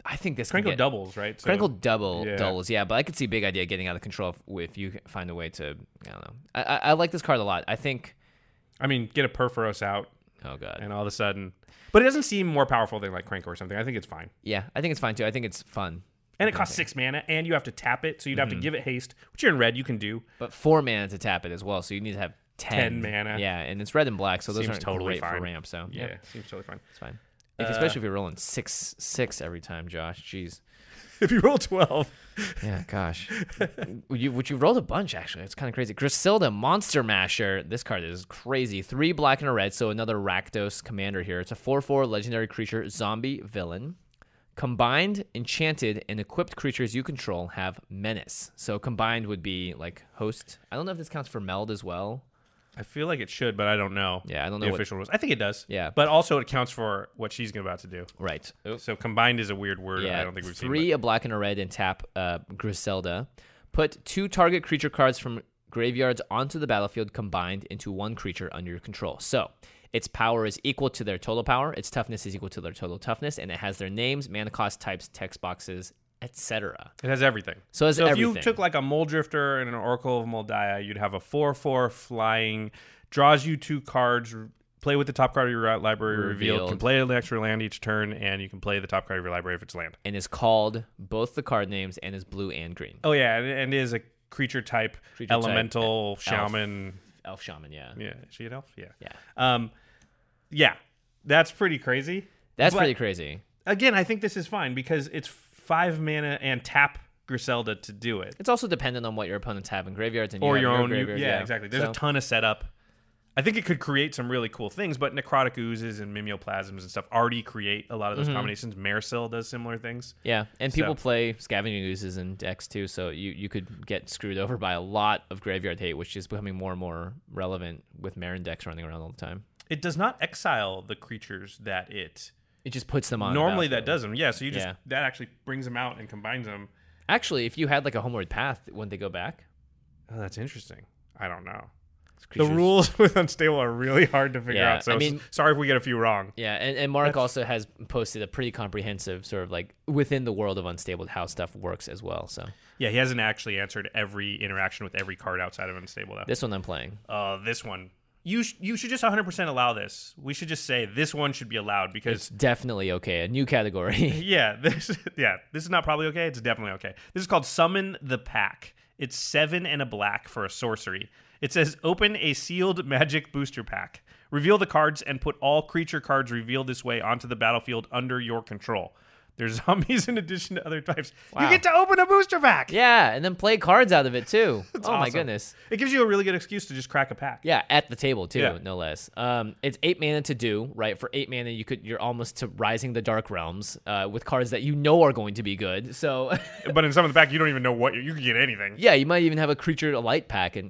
I think this can Crinkle get, doubles, right? So, Crinkle double yeah. doubles, yeah. But I could see Big Idea getting out of control if you find a way to. I don't know. I like this card a lot. I think. I mean, get a Perforos out, Oh god. and all of a sudden, but it doesn't seem more powerful than like Crinkle or something. I think it's fine. Yeah, I think it's fine too. I think it's fun. And it costs 6 mana, and you have to tap it, so you'd have to give it haste, which you're in red, you can do. But 4 mana to tap it as well, so you need to have 10 mana. Yeah, and it's red and black, so those Seems aren't totally great fine. for ramp. So Yeah, seems totally fine. it's fine. Especially if you're rolling 6/6 every time, Josh. Jeez. If you roll 12. Yeah, gosh. Which you rolled a bunch, actually. It's kind of crazy. Griselda, Monster Masher. This card is crazy. 3 black and a red, so another Rakdos commander here. It's a 4/4 legendary creature, zombie villain. Combined, enchanted, and equipped creatures you control have menace. So combined would be like host. I don't know if this counts for meld as well. I feel like it should, but I don't know. Yeah, I don't know the what- official rules. I think it does. Yeah. But also it counts for what she's about to do. Right. So combined is a weird word. Yeah, I don't think we've seen. 3 a black and a red and tap Griselda. Put 2 target creature cards from graveyards onto the battlefield combined into 1 creature under your control. So its power is equal to their total power, its toughness is equal to their total toughness, and it has their names, mana cost, types, text boxes, etc. It has everything. So it has if everything. you took like a Mole Drifter and an Oracle of Moldiah, you'd have a 4/4 flying, draws you 2 cards, play with the top card of your library revealed, can play an extra land each turn, and you can play the top card of your library if it's land. And is called both the card names and is blue and green. Oh yeah, and is a creature type, elemental, type, shaman. Elf shaman, yeah. Yeah, is she an elf? Yeah. Yeah. Yeah, that's pretty crazy. That's But pretty crazy. Again, I think this is fine because it's 5 mana and tap Griselda to do it. It's also dependent on what your opponents have in graveyards and you Or have your in own. graveyard, Yeah, exactly. There's So- a ton of setup. I think it could create some really cool things, but Necrotic Oozes and Mimeoplasms and stuff already create a lot of those combinations. Maresil does similar things. Yeah, and people So- play Scavenging Oozes in decks too, so you could get screwed over by a lot of graveyard hate, which is becoming more and more relevant with Marin decks running around all the time. It does not exile the creatures that it It just puts them on. the normally that battlefield. does them. Yeah, so you just Yeah. that actually brings them out and combines them. Actually, if you had like a Homeward Path, wouldn't they go back? Oh, that's interesting. I don't know. The Creatures- rules with Unstable are really hard to figure Yeah, out. So I mean- sorry if we get a few wrong. Yeah, and Mark also has posted a pretty comprehensive sort of like within the world of Unstable how stuff works as well. So Yeah, he hasn't actually answered every interaction with every card outside of Unstable though. this one I'm playing. This one. You should just 100% allow this. We should just say this one should be allowed because It's definitely okay. A new category. this is not probably okay. It's definitely okay. This is called Summon the Pack. It's 7 and a black for a sorcery. It says open a sealed magic booster pack. Reveal the cards and put all creature cards revealed this way onto the battlefield under your control. There's zombies in addition to other types. You Wow. get to open a booster pack. Yeah, and then play cards out of it too. Oh my awesome. goodness. It gives you a really good excuse to just crack a pack. Yeah, at the table too, Yeah. no less. It's 8 mana to do, right? For 8 mana, you're almost to Rising the Dark Realms with cards that you know are going to be good. So But in some of the pack, you don't even know what you can get anything. yeah, you might even have a creature a light pack, and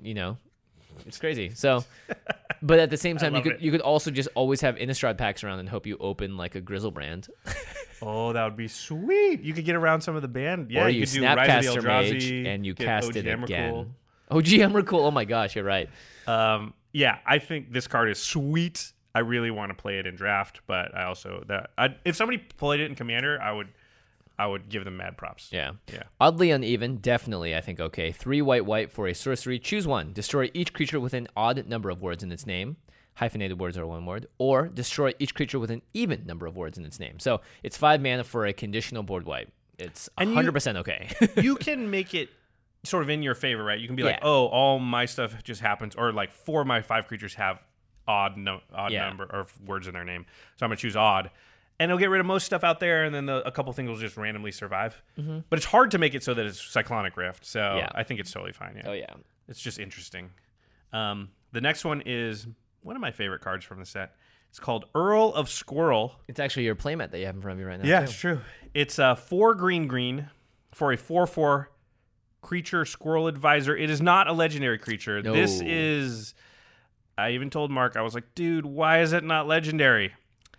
it's crazy. So, but at the same time, love it. you could also just always have Innistrad packs around and hope you open like a Grizzlebrand. Oh, that would be sweet. You could get around some of the band. Yeah, or you could do Rise of the Snapcaster Mage Eldrazi, and you get cast it OG again. Emrakul. OG Emrakul. Oh my gosh, you're right. Yeah, I think this card is sweet. I really want to play it in draft, but I also if somebody played it in Commander, I would give them mad props. Yeah. Yeah. Oddly uneven, definitely, I think, okay. 3 white for a sorcery. Choose one. Destroy each creature with an odd number of words in its name. Hyphenated words are 1 word. Or destroy each creature with an even number of words in its name. So it's 5 mana for a conditional board wipe. It's 100% okay. You can make it sort of in your favor, right? You can be like, Yeah. oh, all my stuff just happens, or like 4 of my 5 creatures have odd Yeah. number of words in their name. So I'm going to choose odd. And it'll get rid of most stuff out there, and then a couple things will just randomly survive. Mm-hmm. But it's hard to make it so that it's Cyclonic Rift. So Yeah. I think it's totally fine. Yeah. Oh, yeah. It's just interesting. The next one is one of my favorite cards from the set. It's called Earl of Squirrel. It's actually your playmat that you have in front of you right now. Yeah, too. it's true. It's 4 green for a 4/4 creature squirrel advisor. It is not a legendary creature. No. This is. I even told Mark, I was like, dude, why is it not legendary?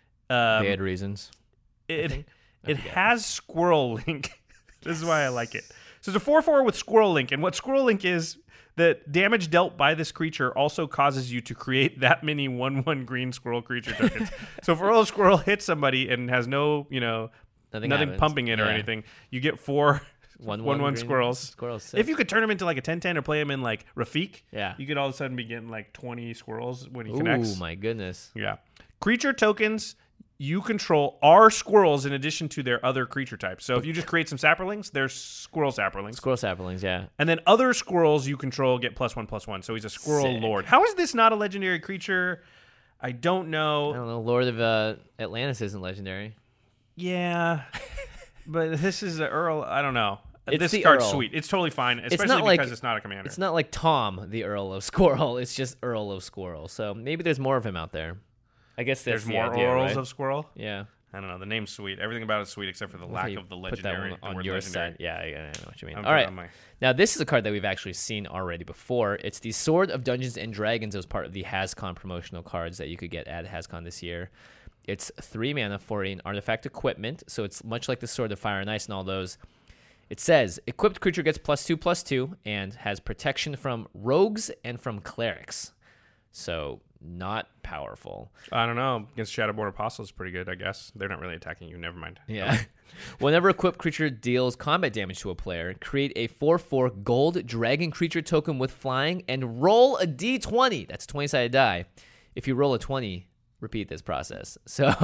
They had reasons. It has Squirrel Link. This is why I like it. So it's a 4/4 with Squirrel Link, and what Squirrel Link is, the damage dealt by this creature also causes you to create that many 1/1 green squirrel creature tokens. So if Earl of Squirrel hits somebody and has no, Nothing nothing happens. pumping it or Yeah. anything. You get 4 1/1 1/1 green squirrels. Squirrels. Sick. If you could turn them into like a 10/10 or play them in like Rafik, Yeah. you could all of a sudden be getting like 20 squirrels when he Ooh, connects. my goodness. Yeah. Creature tokens you control are squirrels in addition to their other creature types. So if you just create some sapperlings, they're squirrel sapperlings. Squirrel saplings, yeah. And then other squirrels you control get +1/+1. So he's a squirrel Sick. lord. How is this not a legendary creature? I don't know. I don't know. Lord of Atlantis isn't legendary. Yeah. But this is an Earl. I don't know. It's This the card's Earl. sweet. It's totally fine, It's especially not like- because it's not a commander. It's not like Tom, the Earl of Squirrel. It's just Earl of Squirrel. So maybe there's more of him out there. I guess that's There's the more idea, Earls right? of Squirrel. Yeah. I don't know. The name's sweet. Everything about it's sweet except for the How lack you of the put that legendary. one the on word your legendary. side. Yeah, I know what you mean. I'm All good right. on my- Now, this is a card that we've actually seen already before. It's the Sword of Dungeons and Dragons. It was part of the HasCon promotional cards that you could get at HasCon this year. It's 3 mana for an artifact equipment, so it's much like the Sword of Fire and Ice and all those. It says, equipped creature gets +2/+2 and has protection from rogues and from clerics. So, not powerful. I don't know. Against Shadowborn Apostle is pretty good, I guess. They're not really attacking you. Never mind. Yeah. Whenever equipped creature deals combat damage to a player, create a 4/4 gold dragon creature token with flying and roll a d20. That's a 20-sided die. If you roll a 20, repeat this process.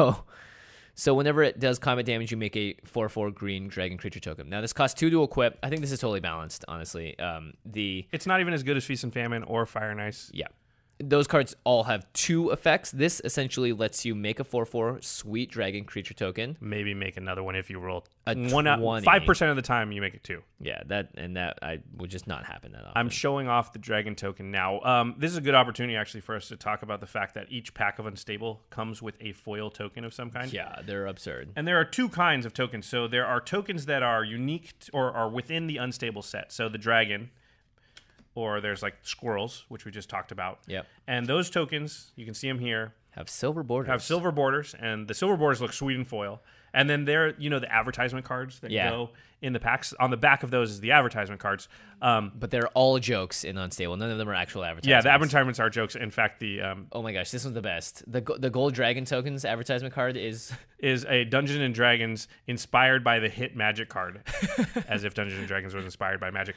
So whenever it does combat damage, you make a 4/4 green dragon creature token. Now, this costs 2 to equip. I think this is totally balanced, honestly. It's not even as good as Feast and Famine or Fire and Ice. Yeah. Those cards all have 2 effects. This essentially lets you make a 4/4 sweet dragon creature token. Maybe make another one if you roll A 20. 5% of the time you make it 2. Yeah, that I would just not happen that often. I'm showing off the dragon token now. This is a good opportunity actually for us to talk about the fact that each pack of Unstable comes with a foil token of some kind. Yeah, they're absurd. And there are 2 kinds of tokens. So there are tokens that are unique or are within the Unstable set. So the dragon, or there's like squirrels, which we just talked about. Yep. And those tokens, you can see them here, Have silver borders. have silver borders, and the silver borders look sweet in foil. And then there, the advertisement cards that Yeah. go in the packs. On the back of those is the advertisement cards. But they're all jokes in Unstable. None of them are actual advertisements. Yeah, the advertisements are jokes. In fact, the Oh my gosh, this one's the best. The Gold Dragon Tokens advertisement card is... is a Dungeons and Dragons inspired by the hit Magic card, as if Dungeons and Dragons was inspired by Magic.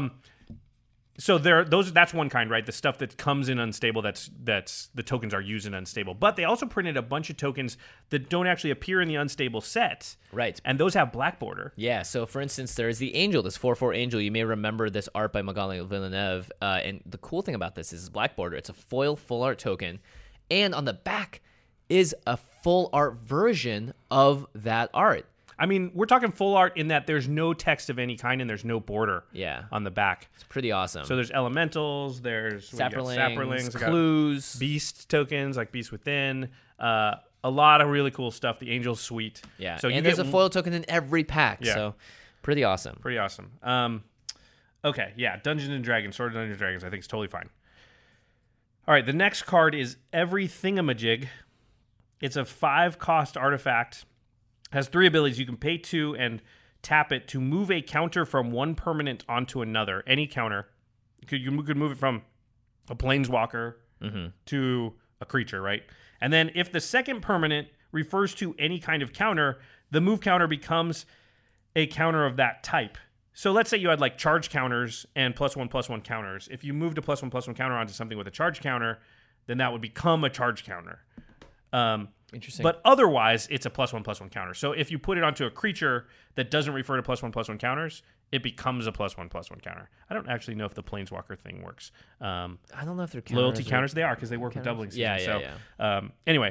So that's one kind, right? The stuff that comes in Unstable, that's the tokens are used in Unstable. But they also printed a bunch of tokens that don't actually appear in the Unstable set. Right. And those have black border. Yeah, so for instance, there is the Angel, this 4/4 Angel. You may remember this art by Magali Villeneuve. And the cool thing about this is black border. It's a foil full art token. And on the back is a full art version of that art. I mean, we're talking full art in that there's no text of any kind and there's no border Yeah. on the back. It's pretty awesome. So there's elementals, there's Sapperlings, we got clues. beast tokens like Beast Within, a lot of really cool stuff. The Angel's Suite. Yeah, So you and there's get a foil token in every pack. Yeah. So pretty awesome. pretty awesome. Okay, yeah, Dungeons and Dragons, Sword of Dungeons and Dragons. I think it's totally fine. All right, the next card is Every Thingamajig. It's a 5-cost artifact. Has 3 abilities. You can pay 2 and tap it to move a counter from one permanent onto another. Any counter. You could move it from a planeswalker to a creature, right? And then if the second permanent refers to any kind of counter, the move counter becomes a counter of that type. So let's say you had like charge counters and +1/+1 counters. If you moved a +1/+1 counter onto something with a charge counter, then that would become a charge counter. Interesting. But otherwise, it's a +1/+1 counter. So if you put it onto a creature that doesn't refer to +1/+1 counters, it becomes a +1/+1 counter. I don't actually know if the Planeswalker thing works. I don't know if they're Loyalty counters, they are because they work with doubling season. Yeah. Anyway,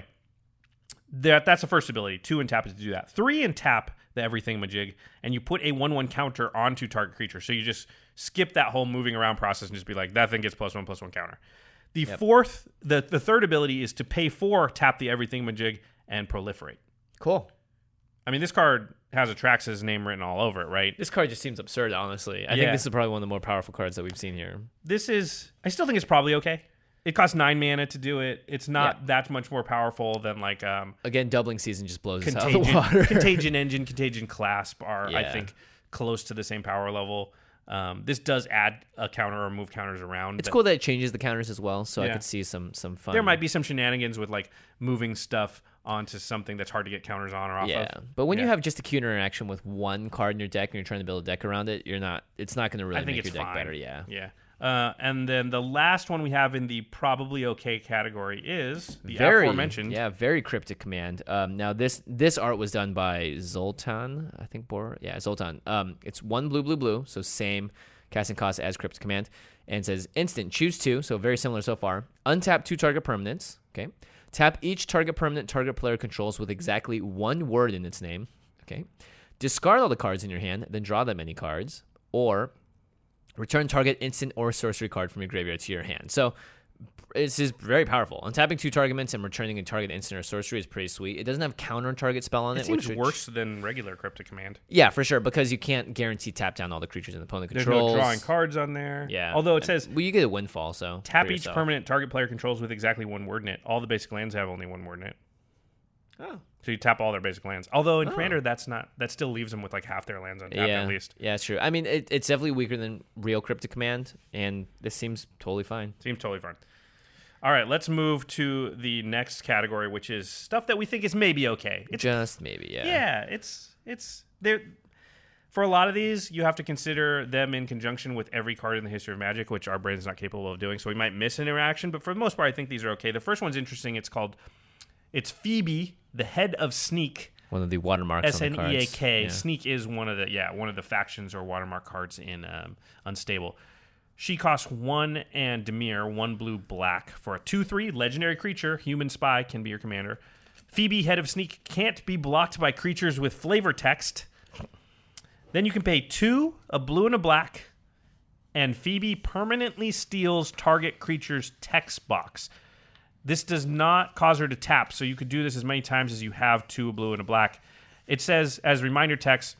that's the first ability. 2 and tap is to do that. 3 and tap the Everything Majig, and you put a 1/1 counter onto target creature. So you just skip that whole moving around process and just be like, that thing gets +1/+1 counter. The fourth, the third ability is to pay 4, tap the Everything Majig, and proliferate. Cool. I mean, this card has Atrax's name written all over it, right? This card just seems absurd, honestly. I think this is probably one of the more powerful cards that we've seen here. I still think it's probably okay. It costs 9 mana to do it. It's not that much more powerful than like Again, doubling season just blows us out of the water. Contagion Engine, Contagion Clasp are, I Yeah. think, close to the same power level. This does add a counter or move counters around. It's cool that it changes the counters as well, so I Yeah. could see some fun. There might be some shenanigans with like moving stuff onto something that's hard to get counters on or off Yeah, of. but when you have just a counter interaction with one card in your deck and you're trying to build a deck around it, it's not going to really I think make it's your deck fine. better. Yeah. Yeah. And then the last one we have in the probably okay category is the aforementioned. Yeah, very cryptic command. Now this art was done by Zoltan, I think. Zoltan. It's 1 blue, so same casting cost as cryptic command, and it says instant choose 2, so very similar so far. Untap 2 target permanents. Okay. Tap each target permanent target player controls with exactly 1 word in its name. Okay. Discard all the cards in your hand, then draw that many cards, or return target instant or sorcery card from your graveyard to your hand. So this is very powerful. Untapping 2 targets and returning a target instant or sorcery is pretty sweet. It doesn't have counter target spell on it. It seems worse than regular cryptic command. Yeah, for sure, because you can't guarantee tap down all the creatures an opponent There's controls. no drawing cards on there. Yeah. Although it says you get a windfall, so tap for each yourself. permanent target player controls with exactly 1 word in it. All the basic lands have only 1 word in it. Oh. So you tap all their basic lands. Although in Commander, that still leaves them with like half their lands untapped at least. Yeah, it's true. I mean, it's definitely weaker than real cryptic command, and this seems totally fine. Seems totally fine. All right, let's move to the next category, which is stuff that we think is maybe okay. It's Just maybe, yeah. Yeah, it's there. For a lot of these, you have to consider them in conjunction with every card in the history of Magic, which our brain's not capable of doing. So we might miss an interaction, but for the most part, I think these are okay. The first one's interesting. It's Phoebe, the head of Sneak. One of the watermarks on the cards. SNEAK. Yeah. Sneak is one of the factions or watermark cards in Unstable. She costs 1 and Dimir, 1 blue black for a 2/3 legendary creature. Human spy can be your commander. Phoebe, head of Sneak, can't be blocked by creatures with flavor text. Then you can pay 2, a blue and a black, and Phoebe permanently steals target creature's text box. This does not cause her to tap, so you could do this as many times as you have 2, a blue and a black. It says, as reminder text,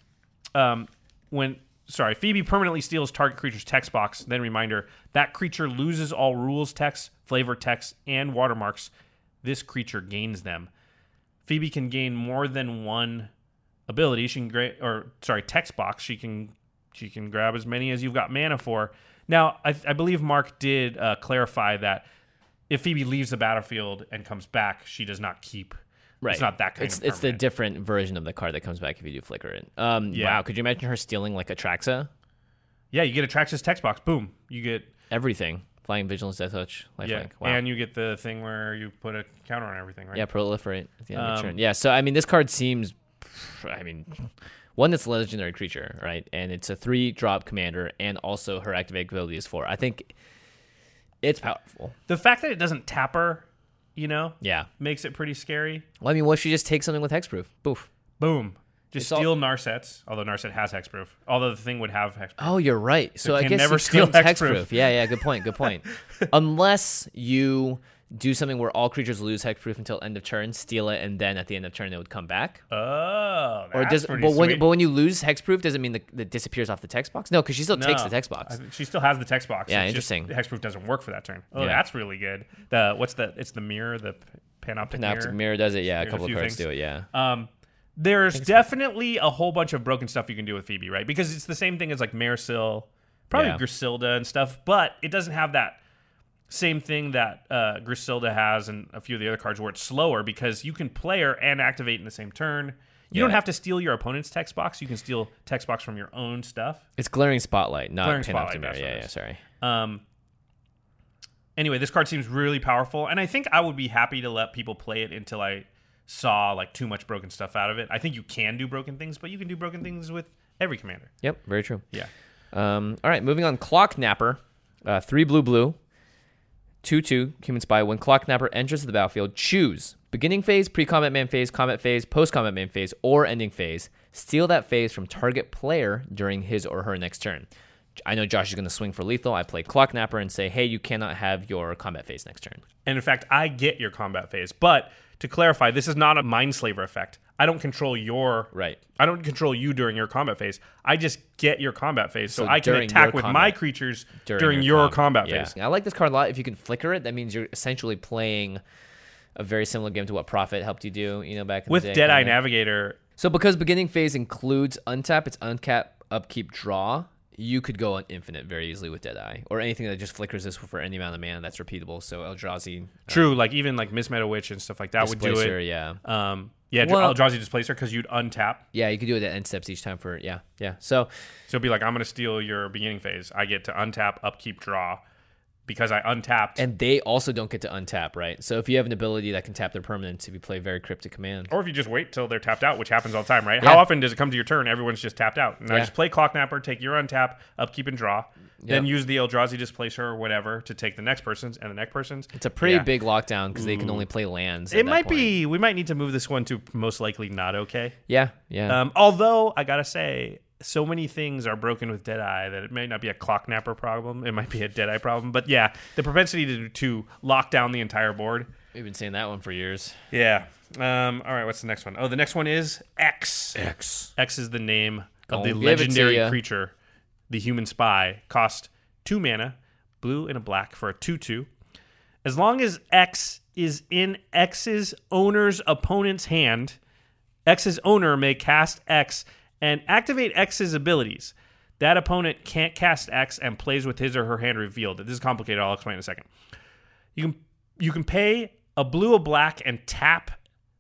Phoebe permanently steals target creature's text box, then reminder, that creature loses all rules text, flavor text, and watermarks. This creature gains them. Phoebe can gain more than 1 ability. She can text box. She can grab as many as you've got mana for. Now, I believe Mark did clarify that if Phoebe leaves the battlefield and comes back, she does not keep. Right. It's not that kind of permanent. It's the different version of the card that comes back if you do flicker it. Wow, could you imagine her stealing like Atraxa? Yeah, you get Atraxa's text box. Boom. You get everything. Flying, Vigilance, Death Touch, Lifelink. Wow. And you get the thing where you put a counter on everything, right? Yeah, proliferate at the end of the turn. Yeah, so I mean, this card seems, one that's a legendary creature, right? And it's a 3-drop commander, and also her activate ability is 4. I think it's powerful. The fact that it doesn't tap her, yeah, makes it pretty scary. Well, I mean, what if she just takes something with hexproof? Boof. Boom. Just steal Narsets, although Narset has hexproof. Although the thing would have hexproof. Oh, you're right. So I can guess never you steal steal hexproof. Yeah, good point. Unless you do something where all creatures lose hexproof until end of turn, steal it, and then at the end of turn it would come back. Oh, that's pretty sweet. But when you lose hexproof, does it mean that it disappears off the text box? No, because she still takes the text box. She still has the text box. Yeah, it's interesting. Just, hexproof doesn't work for that turn. Oh, Yeah. that's really good. It's the mirror, the Panoptic mirror does it. Yeah, There's a couple of few cards things. do it. Yeah. There's definitely a whole bunch of broken stuff you can do with Phoebe, right? Because it's the same thing as like Marisil, probably Griselda and stuff, but it doesn't have that same thing that Griselda has and a few of the other cards where it's slower because you can play her and activate in the same turn. You don't have to steal your opponent's text box. You can steal text box from your own stuff. It's Glaring Spotlight, not Glaring Panoptic Spotlight, Mirror. that's Yeah, what it sorry. Anyway, this card seems really powerful, and I think I would be happy to let people play it until I saw like too much broken stuff out of it. I think you can do broken things, but you can do broken things with every commander. Yep, very true. Yeah. All right, moving on. Clock Napper, 3 blue, 2/2 human spy. When Clock Napper enters the battlefield, choose beginning phase, pre-combat man phase, combat phase, post-combat man phase, or ending phase. Steal that phase from target player during his or her next turn. I know Josh is going to swing for lethal. I play Clock Napper and say, hey, you cannot have your combat phase next turn. And in fact, I get your combat phase, but to clarify, this is not a Mindslaver effect. I don't control I don't control you during your combat phase. I just get your combat phase, so I can attack with my creatures during your combat phase. I like this card a lot. If you can flicker it, that means you're essentially playing a very similar game to what Prophet helped you do, back in With the day. Deadeye Navigator. So because beginning phase includes untap, it's untap, upkeep, draw. you could go on infinite very easily with Deadeye, or anything that just flickers this for any amount of mana that's repeatable. So Eldrazi, True, like even like Miss Meta Witch and stuff like that would do Displacer, it. yeah. Eldrazi Displacer, because you'd untap. Yeah, you could do it at end steps each time for So it'd be like, I'm going to steal your beginning phase. I get to untap, upkeep, draw, because I untapped. and they also don't get to untap, right? So if you have an ability that can tap their permanents, if you play very Cryptic Command, Or if you just wait till they're tapped out, which happens all the time, right? Yeah. How often does it come to your turn? Everyone's just tapped out. And I Yeah. just play Clocknapper, take your untap, upkeep, and draw. Then use the Eldrazi Displacer or whatever to take the next person's and the next person's. it's a pretty big lockdown because they can only play lands. at It that might point. be. We might need to move this one to most likely not okay. Yeah. Although I gotta say, so many things are broken with Deadeye that it may not be a Clocknapper problem. It might be a Deadeye problem. But yeah, the propensity to lock down the entire board. We've been saying that one for years. Yeah. All right. What's the next one? Oh, the next one is X. X is the name of the Gonna give it to legendary ya. creature, the Human Spy. Cost 2 mana, blue and a black for a 2/2. As long as X is in X's owner's opponent's hand, X's owner may cast X and activate X's abilities. That opponent can't cast X and plays with his or her hand revealed. This is complicated. I'll explain in a second. You can pay a blue, a black, and tap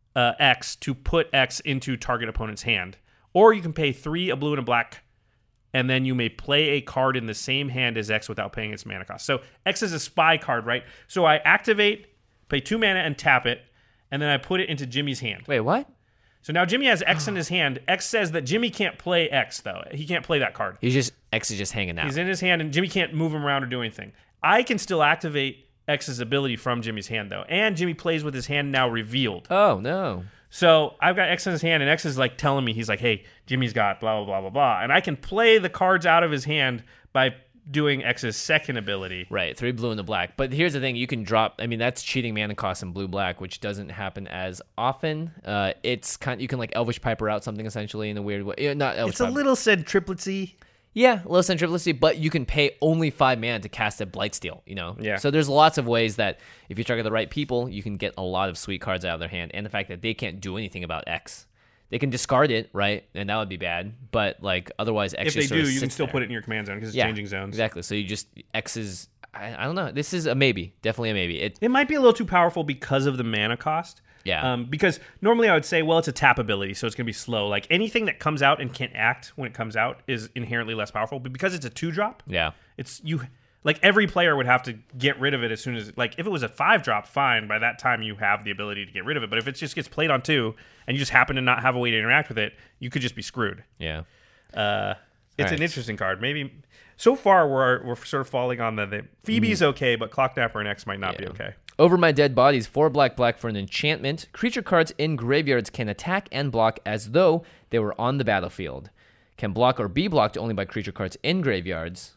X to put X into target opponent's hand. Or you can pay 3, a blue, and a black, and then you may play a card in the same hand as X without paying its mana cost. So X is a spy card, right? So I activate, pay 2 mana, and tap it, and then I put it into Jimmy's hand. Wait, what? So now Jimmy has X in his hand. X says that Jimmy can't play X, though. He can't play that card. X is just hanging out. He's in his hand, and Jimmy can't move him around or do anything. I can still activate X's ability from Jimmy's hand, though. And Jimmy plays with his hand now revealed. Oh no. So I've got X in his hand, and X is like telling me, he's like, hey, Jimmy's got blah, blah, blah, blah, blah. And I can play the cards out of his hand by doing X's second ability. Right, 3 blue and the black. But here's the thing: you can drop. I mean, that's cheating mana cost in blue black, which doesn't happen as often. It's you can like Elvish Piper out something essentially in a weird way. Not Elvish It's a Piper. little said tripletsy. Yeah, low centricity, but you can pay only 5 mana to cast a Blightsteel, Yeah. So there's lots of ways that if you target the right people, you can get a lot of sweet cards out of their hand. And the fact that they can't do anything about X. They can discard it, right? And that would be bad. But like otherwise X If they just sort do, of you can sits still there. put it in your command zone because it's Yeah, changing zones. Exactly. So you just X is I don't know. This is a maybe. Definitely a maybe. It might be a little too powerful because of the mana cost. Yeah. Because normally I would say, well, it's a tap ability, so it's going to be slow. Like anything that comes out and can't act when it comes out is inherently less powerful. But because it's a 2-drop, Yeah. it's you. Like every player would have to get rid of it as soon as, like, if it was a 5-drop, fine. By that time, you have the ability to get rid of it. But if it just gets played on 2 and you just happen to not have a way to interact with it, you could just be screwed. Yeah. It's Right. an interesting card. Maybe so far we're sort of falling on the Phoebe's okay, but Clocknapper and X might not be Yeah. okay. Over my dead bodies, 4 black for an enchantment. Creature cards in graveyards can attack and block as though they were on the battlefield. Can block or be blocked only by creature cards in graveyards.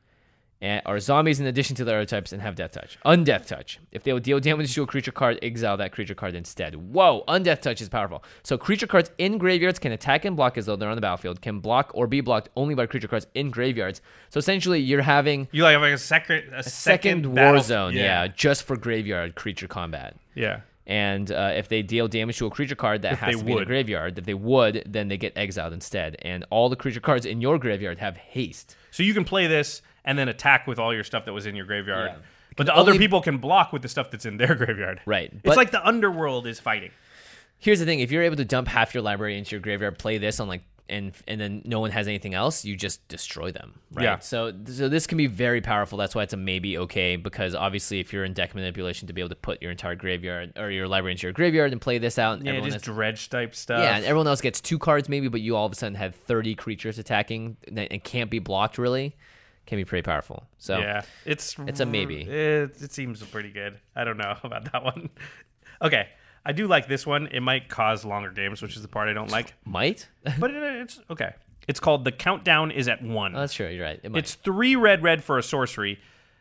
And are zombies in addition to the other types and have death touch. Undeath touch. If they will deal damage to a creature card, exile that creature card instead. Whoa, undeath touch is powerful. So creature cards in graveyards can attack and block as though they're on the battlefield. Can block or be blocked only by creature cards in graveyards. So essentially you're having You like a second war battle- zone, yeah, just for graveyard creature combat. Yeah. And if they deal damage to a creature card that If has they to be in the would. graveyard, if they would, then they get exiled instead. And all the creature cards in your graveyard have haste. So you can play this and then attack with all your stuff that was in your graveyard. Yeah. But the other people can block with the stuff that's in their graveyard. Right, It's but- like the underworld is fighting. Here's the thing: if you're able to dump half your library into your graveyard, play this on like, and then no one has anything else, you just destroy them. Right. Yeah. So this can be very powerful. That's why it's a maybe okay, because obviously if you're in deck manipulation, to be able to put your entire graveyard or your library into your graveyard and play this out, and Yeah, everyone just has, dredge type stuff. yeah, and everyone else gets 2 cards maybe, but you all of a sudden had 30 creatures attacking and can't be blocked really. Can be pretty powerful. So Yeah, it's a maybe. It seems pretty good. I don't know about that one. Okay, I do like this one. It might cause longer games, which is the part I don't like. might. But it's okay. It's called The Countdown is at 1. Oh, that's true. You're right. It might. It's 3 red for a sorcery.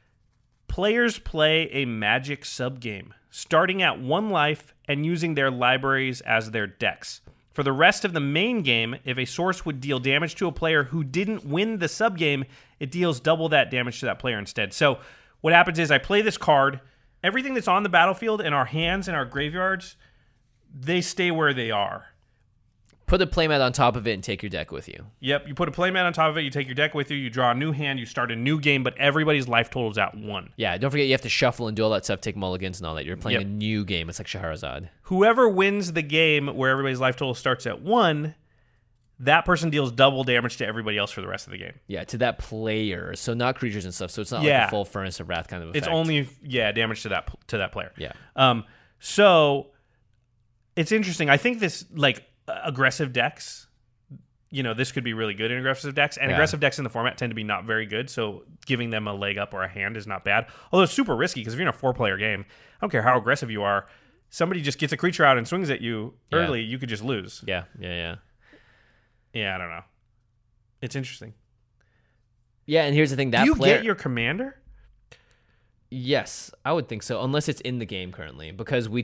Players play a magic subgame, starting at 1 life and using their libraries as their decks. For the rest of the main game, if a source would deal damage to a player who didn't win the subgame, it deals double that damage to that player instead. So what happens is I play this card. Everything that's on the battlefield in our hands and our graveyards, they stay where they are. Put a playmat on top of it and take your deck with you. Yep, you put a playmat on top of it, you take your deck with you, you draw a new hand, you start a new game, but everybody's life total's at 1. Yeah, don't forget you have to shuffle and do all that stuff, take mulligans and all that. You're playing Yep. a new game. It's like Shahrazad. Whoever wins the game where everybody's life total starts at 1, that person deals double damage to everybody else for the rest of the game. Yeah, to that player. So not creatures and stuff. So it's not like Yeah. a full Furnace of Wrath kind of effect. It's only damage to that player. Yeah. So it's interesting. I think this aggressive decks, this could be really good in aggressive decks, and aggressive decks in the format tend to be not very good. So giving them a leg up or a hand is not bad. Although it's super risky because if you're in a 4-player game, I don't care how aggressive you are, somebody just gets a creature out and swings at you early, you could just lose. Yeah. Yeah, I don't know. It's interesting. Yeah, and here's the thing. That Do you player, get your commander? Yes, I would think so, unless it's in the game currently, because we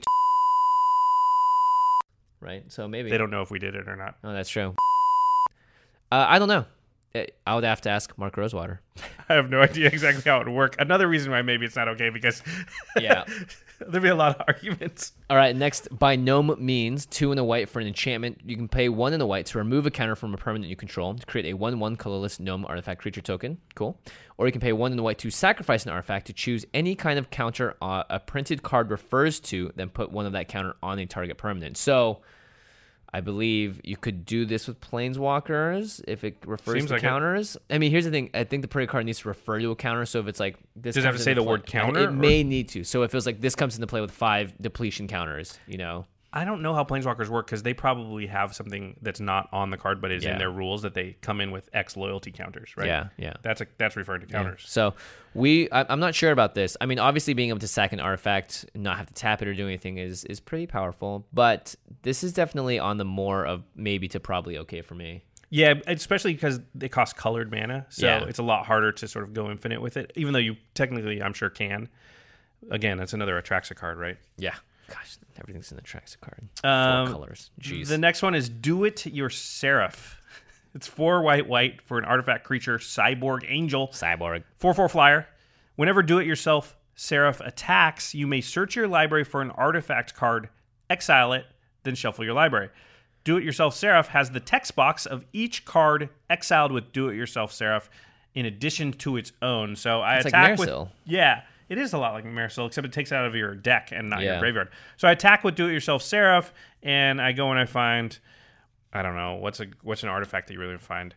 right? So maybe They don't know if we did it or not. Oh, that's true. I don't know. I would have to ask Mark Rosewater. I have no idea exactly how it would work. Another reason why maybe it's not okay because Yeah. there'd be a lot of arguments. All right, next, by gnome means 2 and a white for an enchantment. You can pay 1 and a white to remove a counter from a permanent you control to create a 1/1 colorless gnome artifact creature token. Cool. Or you can pay 1 and a white to sacrifice an artifact to choose any kind of counter a printed card refers to, then put 1 of that counter on a target permanent. So I believe you could do this with Planeswalkers if it refers Seems to like counters. I mean, here's the thing. I think the printed card needs to refer to a counter. So if it's like this, Does it have comes to say into the word play- counter, It or- may need to. So if it was like this comes into play with 5 depletion counters, I don't know how Planeswalkers work because they probably have something that's not on the card but is in Yeah. their rules that they come in with X loyalty counters, right? Yeah. That's referring to counters. So I'm not sure about this. I mean, obviously being able to sack an artifact and not have to tap it or do anything is pretty powerful. But this is definitely on the more of maybe to probably okay for me. Yeah, especially because they cost colored mana, so Yeah. it's a lot harder to sort of go infinite with it, even though you technically, I'm sure, can. Again, that's another Atraxa card, right? Yeah. Gosh, everything's in the Traxa card. 4 colors. Jeez. The next one is Do It Your Seraph. It's 4 white for an artifact creature, Cyborg Angel. Cyborg. 4/4 flyer. Whenever Do It Yourself Seraph attacks, you may search your library for an artifact card, exile it, then shuffle your library. Do It Yourself Seraph has the text box of each card exiled with Do It Yourself Seraph in addition to its own. So I It's like attack with Marisol. Yeah, it is a lot like Marisol, except it takes it out of your deck and not your Yeah. graveyard. So I attack with Do It Yourself Seraph, and I go and I find, I don't know, what's an artifact that you really find.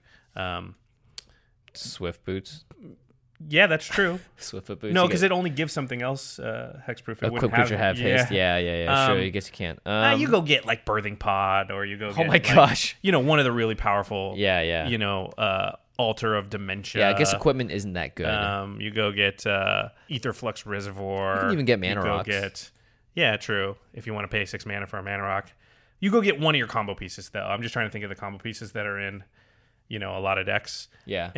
Swift Boots. Yeah, that's true. Swift Foot Boots. No, You because get it only gives something else hexproof. It a wouldn't quick creature have haste. Yeah. Sure, I guess you can't. You go get like Birthing Pod, or you go. Oh Get, my like, gosh. one of the really powerful. Yeah. Altar of Dementia. Yeah, I guess equipment isn't that good. You go get Etherflux Reservoir. You can even get Mana You go Rocks. get. Yeah, true. If you want to pay 6 mana for a Mana Rock, you go get one of your combo pieces though. I'm just trying to think of the combo pieces that are in, a lot of decks. Yeah.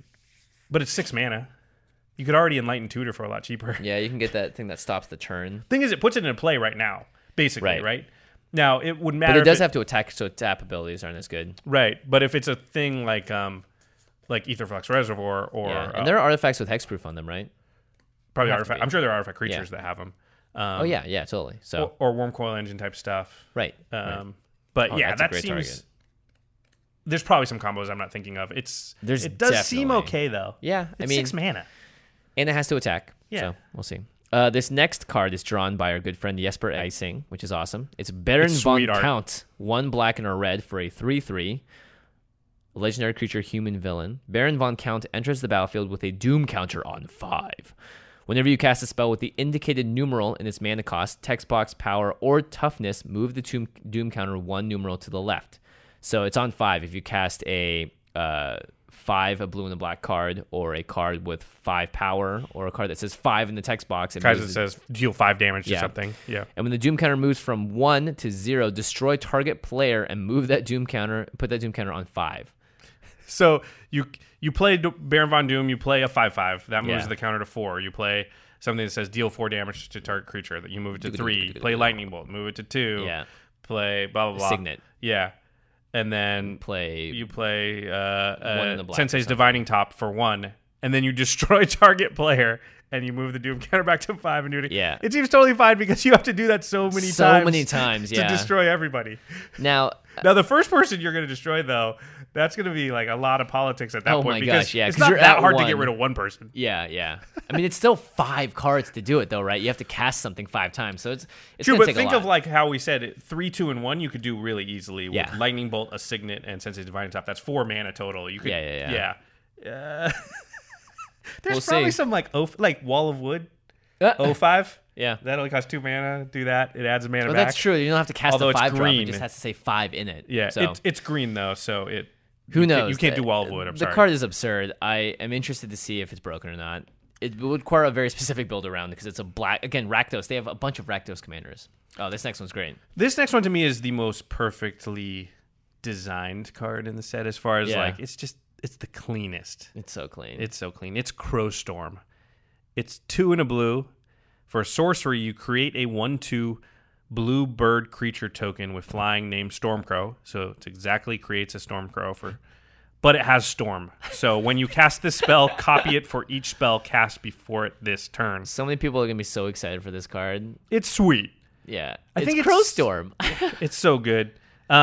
But it's 6 mana. You could already Enlighten Tutor for a lot cheaper. Yeah, you can get that thing that stops the turn. Thing is, it puts it in play right now, basically, right? Now, it wouldn't matter. But it if does have to attack, so tap abilities aren't as good. Right, but if it's a thing like Etherflux Reservoir or And there are artifacts with hexproof on them, right? probably have to artifact. be. I'm sure there are artifact creatures that have them. Yeah, totally. So or Worm Coil Engine type stuff. right. But Oh, yeah, that's a that great seems. target. There's probably some combos I'm not thinking of. It does seem definitely. okay though. Yeah, It's 6 mana. And it has to attack. Yeah. So we'll see. This next card is drawn by our good friend Jesper Icing, which is awesome. It's Baron It's von sweet art. Count, 1 black and a red for a 3/3. Legendary creature, human villain. Baron von Count enters the battlefield with a doom counter on 5. Whenever you cast a spell with the indicated numeral in its mana cost, text box, power, or toughness, move the doom counter 1 numeral to the left. So it's on 5 if you cast a 5, a blue and a black card, or a card with 5 power, or a card that says 5 in the text box. It Guys, moves it says deal 5 damage to Yeah. something. Yeah. And when the doom counter moves from 1 to 0, destroy target player and move that doom counter, put that doom counter on 5. So you play Baron Von Doom, you play a 5/5. That moves Yeah. the counter to 4. You play something that says deal 4 damage to target creature. That you move it to 3. Play Lightning Bolt, move it to 2. Yeah. Play blah blah blah. Signet. Yeah. And then Play you play One in the black or Sensei's something. Divining Top for 1, and then you destroy target player, and you move the Doom counter back to 5 and do it. Yeah. It seems totally fine because you have to do that so many times. many times, yeah. to destroy everybody. Now, Now, the first person you're going to destroy, though, that's going to be like a lot of politics at that Oh point. my because gosh, yeah, it's 'cause not you're that at hard to one. get rid of one person. Yeah. I mean, it's still 5 cards to do it, though, right? You have to cast something 5 times, so it's True, going to but take think a lot. of like how we said 3, 2, and 1 you could do really easily with Yeah. Lightning Bolt, a Signet, and Sensei Divine on top. That's 4 mana total. You could, Yeah. There's We'll probably see. some like Wall of Wood, Uh, 05. yeah. That only costs 2 mana. Do that. It adds a mana Well, back. that's true. You don't have to cast Although a it's 5 drop. It green. just has to say 5 in it. Yeah, So it's green though, so it. who knows? You can't do Wall of Wood. I'm the sorry. card is absurd. I am interested to see if it's broken or not. It would require a very specific build around because it's a black. Again, Rakdos. They have a bunch of Rakdos commanders. Oh, this next one's great. This next one to me is the most perfectly designed card in the set. As far as Yeah. like, it's the cleanest. It's so clean. It's so clean. It's Crowstorm. It's 2 and a blue. For sorcery, you create a 1/2 blue bird creature token with flying named Stormcrow. So it exactly creates a Stormcrow but it has Storm. So when you cast this spell, copy it for each spell cast before it this turn. so many people are gonna be so excited for this card. It's sweet. Yeah, I think it's it's- Crowstorm. It's so good.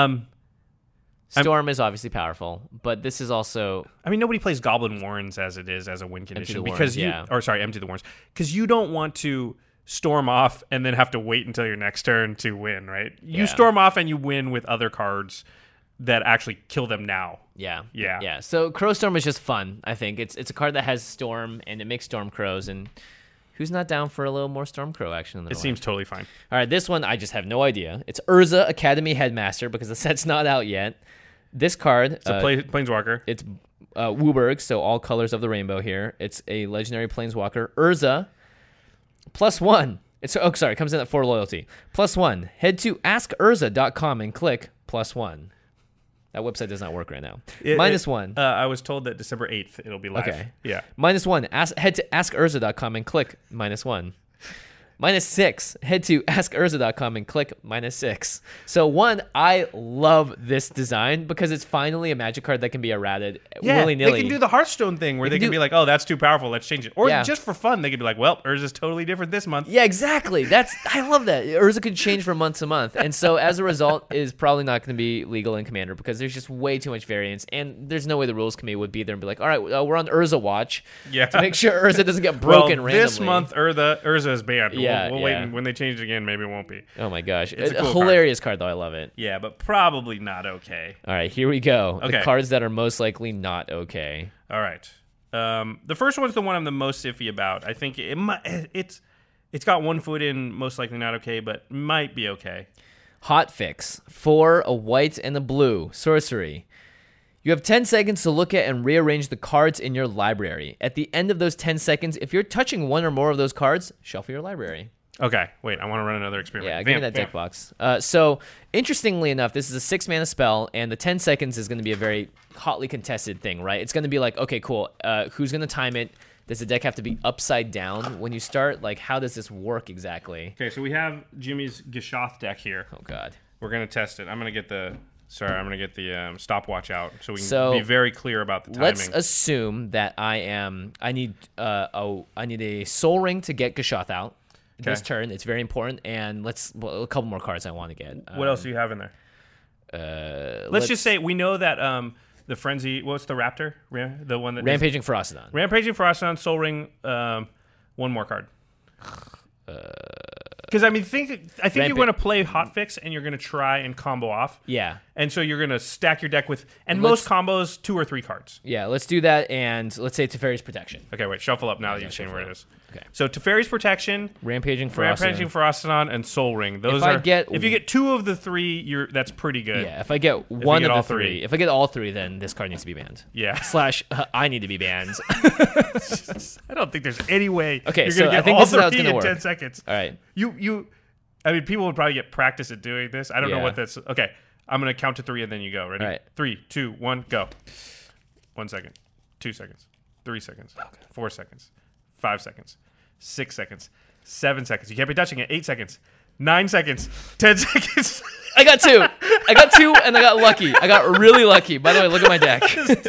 Storm is obviously powerful, but this is also I mean, nobody plays Goblin Warrens as it is as a win condition the because Warrens, empty the Warrens, because you don't want to storm off and then have to wait until your next turn to win, right? You Yeah. storm off and you win with other cards that actually kill them now. yeah. So Crowstorm is just fun. I think it's a card that has Storm and it makes Storm Crows, and who's not down for a little more Storm Crow action? In the It seems totally fine. All right, this one I just have no idea. It's Urza Academy Headmaster because the set's not out yet. This card, It's a Planeswalker. it's Wooburg, so all colors of the rainbow here. It's a legendary Planeswalker. Urza, +1. It comes in at 4 loyalty. +1. Head to askurza.com and click +1. That website does not work right now. -1. I was told that December 8th it'll be live. Okay. Yeah. -1. Head to askurza.com and click -1. -6. Head to askurza.com and click -6. So one, I love this design because it's finally a Magic card that can be errated Yeah, willy-nilly. they can do the Hearthstone thing where they can do- be like, oh, that's too powerful, let's change it. Or Yeah. just for fun, they could be like, well, Urza's totally different this month. Yeah, exactly. I love that. Urza could change from month to month. And so as a result, it is probably not going to be legal in Commander because there's just way too much variance. And there's no way the rules committee would be there and be like, all right, we're on Urza watch Yeah. to make sure Urza doesn't get broken randomly. This month, Urza is banned. Yeah, we'll wait, yeah. and when they change it again, maybe it won't be. Oh my gosh. It's a A cool hilarious card, though. I love it. Yeah, but probably not okay. All right, here we go. Okay. The cards that are most likely not okay. All right. The first one's the one I'm the most iffy about. I think it's got 1 foot in, most likely not okay, but might be okay. Hot fix. 4, a white, and a blue. Sorcery. You have 10 seconds to look at and rearrange the cards in your library. At the end of those 10 seconds, if you're touching one or more of those cards, shuffle your library. Okay, wait, I want to run another experiment. Yeah, give me that deck box. So, interestingly enough, this is a 6-mana spell, and the 10 seconds is going to be a very hotly contested thing, right? It's going to be like, okay, cool, who's going to time it? Does the deck have to be upside down when you start? Like, how does this work exactly? Okay, so we have Jimmy's Gishoth deck here. Oh, God. We're going to test it. I'm going to get the stopwatch out so we can So, be very clear about the timing. Let's assume that I need a Soul Ring to get Gishoth out this turn. It's very important, and a couple more cards I want to get. What else do you have in there? Let's just say we know that the Frenzy, what's the Raptor? The one that Rampaging Ferocidon. Rampaging Ferocidon, Soul Ring, one more card. Because I think you're going to play Hotfix and you're going to try and combo off. Yeah. And so you're going to stack your deck with, and most combos, 2 or 3 cards. Yeah, let's do that, and let's say Teferi's Protection. Okay, wait, shuffle up now that you've seen where it is. Okay. So Teferi's Protection, Rampaging Rampaging Ferocidon. Ferocidon, and Soul Ring. Those If you get 2 of the 3, that's pretty good. Yeah, if I get one get of all the 3. 3. If I get all 3, then this card needs to be banned. Yeah. / I need to be banned. I don't think there's any way Okay, you're so going to I get think all this is how it's 3 gonna in work. 10 seconds. All right. I mean, people would probably get practice at doing this. I don't know Yeah. what that's. Okay, I'm going to count to 3 and then you go. Ready? All right. 3, 2, 1, go. 1 second. 2 seconds. 3 seconds. 4 seconds. 5 seconds. 6 seconds. 7 seconds. You can't be touching it. 8 seconds. 9 seconds. 10 seconds. I got 2. I got 2, and I got lucky. I got really lucky. By the way, look at my deck.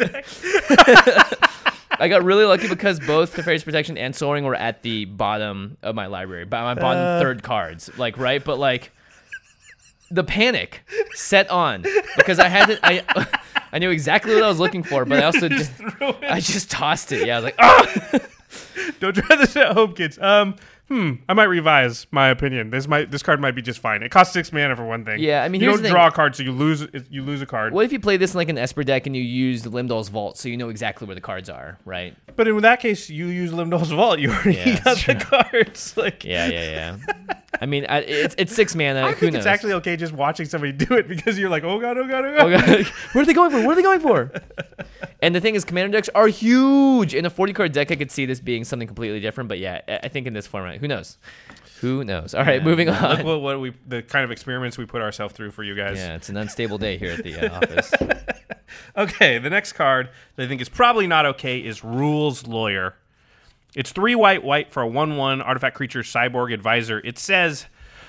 I got really lucky because both Teferi's Protection and Soul Ring were at the bottom of my library, by my bottom third cards. Like, right? But, like, the panic set on because I had to. I knew exactly what I was looking for, but I also just tossed it. Yeah, I was like, oh. Don't try this at home, kids. I might revise my opinion. This card might be just fine. It costs 6 mana for one thing. Yeah, I mean, you here's don't the thing. draw a card, so you lose a card. What if you play this in like an Esper deck and you use Limdol's Vault, so you know exactly where the cards are, right? But in that case, you use Limdol's Vault. You already got the cards. Like, yeah. I mean, it's 6 mana. I Who think knows? it's actually okay just watching somebody do it because you're like, oh god. Oh god, what are they going for? What are they going for? And the thing is, commander decks are huge. In a 40-card deck, I could see this being something completely different. But yeah, I think in this format, who knows? Who knows? All right, moving on. Look what the kind of experiments we put ourselves through for you guys. Yeah, it's an unstable day here at the office. Okay, the next card that I think is probably not okay is Rules Lawyer. It's 3 white for a 1/1 artifact creature cyborg advisor. It says,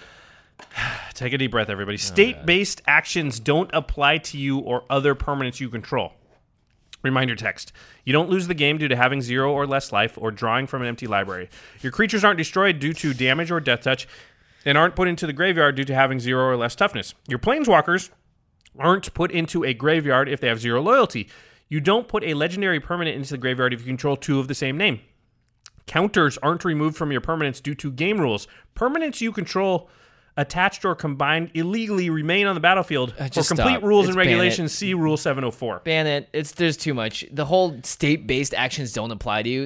take a deep breath, everybody. State-based actions don't apply to you or other permanents you control. Reminder text. You don't lose the game due to having 0 or less life or drawing from an empty library. Your creatures aren't destroyed due to damage or death touch and aren't put into the graveyard due to having 0 or less toughness. Your planeswalkers aren't put into a graveyard if they have 0 loyalty. You don't put a legendary permanent into the graveyard if you control 2 of the same name. Counters aren't removed from your permanents due to game rules. Permanents you control attached or combined illegally remain on the battlefield. For complete rules and regulations, see Rule 704. Ban it. There's too much. The whole state-based actions don't apply to you.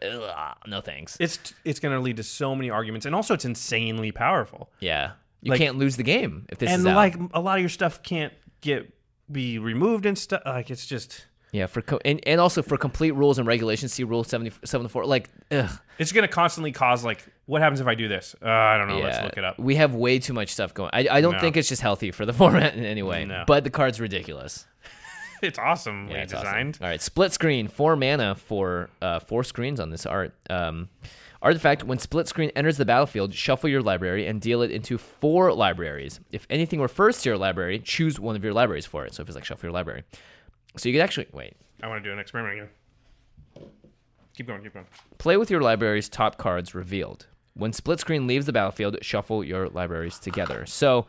No thanks. It's going to lead to so many arguments, and also it's insanely powerful. Yeah, you can't lose the game if this is out. And like a lot of your stuff can't be removed and stuff. Like it's just. Yeah, and also for complete rules and regulations, see Rule 704. Like, ugh. It's going to constantly cause, like, what happens if I do this? I don't know. Yeah, let's look it up. We have way too much stuff going. I don't think it's just healthy for the format in any way. No. But the card's ridiculous. It's awesomely designed. Awesome. All right, split screen, 4 mana for 4 screens on this art. Artifact, when split screen enters the battlefield, shuffle your library and deal it into 4 libraries. If anything refers to your library, choose one of your libraries for it. So if it's like shuffle your library. So you could actually... Wait. I want to do an experiment again. Keep going. Play with your library's top cards revealed. When split screen leaves the battlefield, shuffle your libraries together. So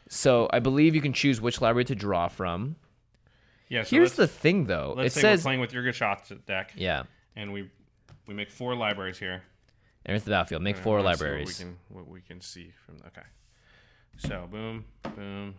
I believe you can choose which library to draw from. Yeah. So here's the thing, though. Let's say we're playing with your Gashot's deck. Yeah. And we make 4 libraries here. Enters the battlefield. Make 4 libraries. What we can see from... Okay. So, boom, boom,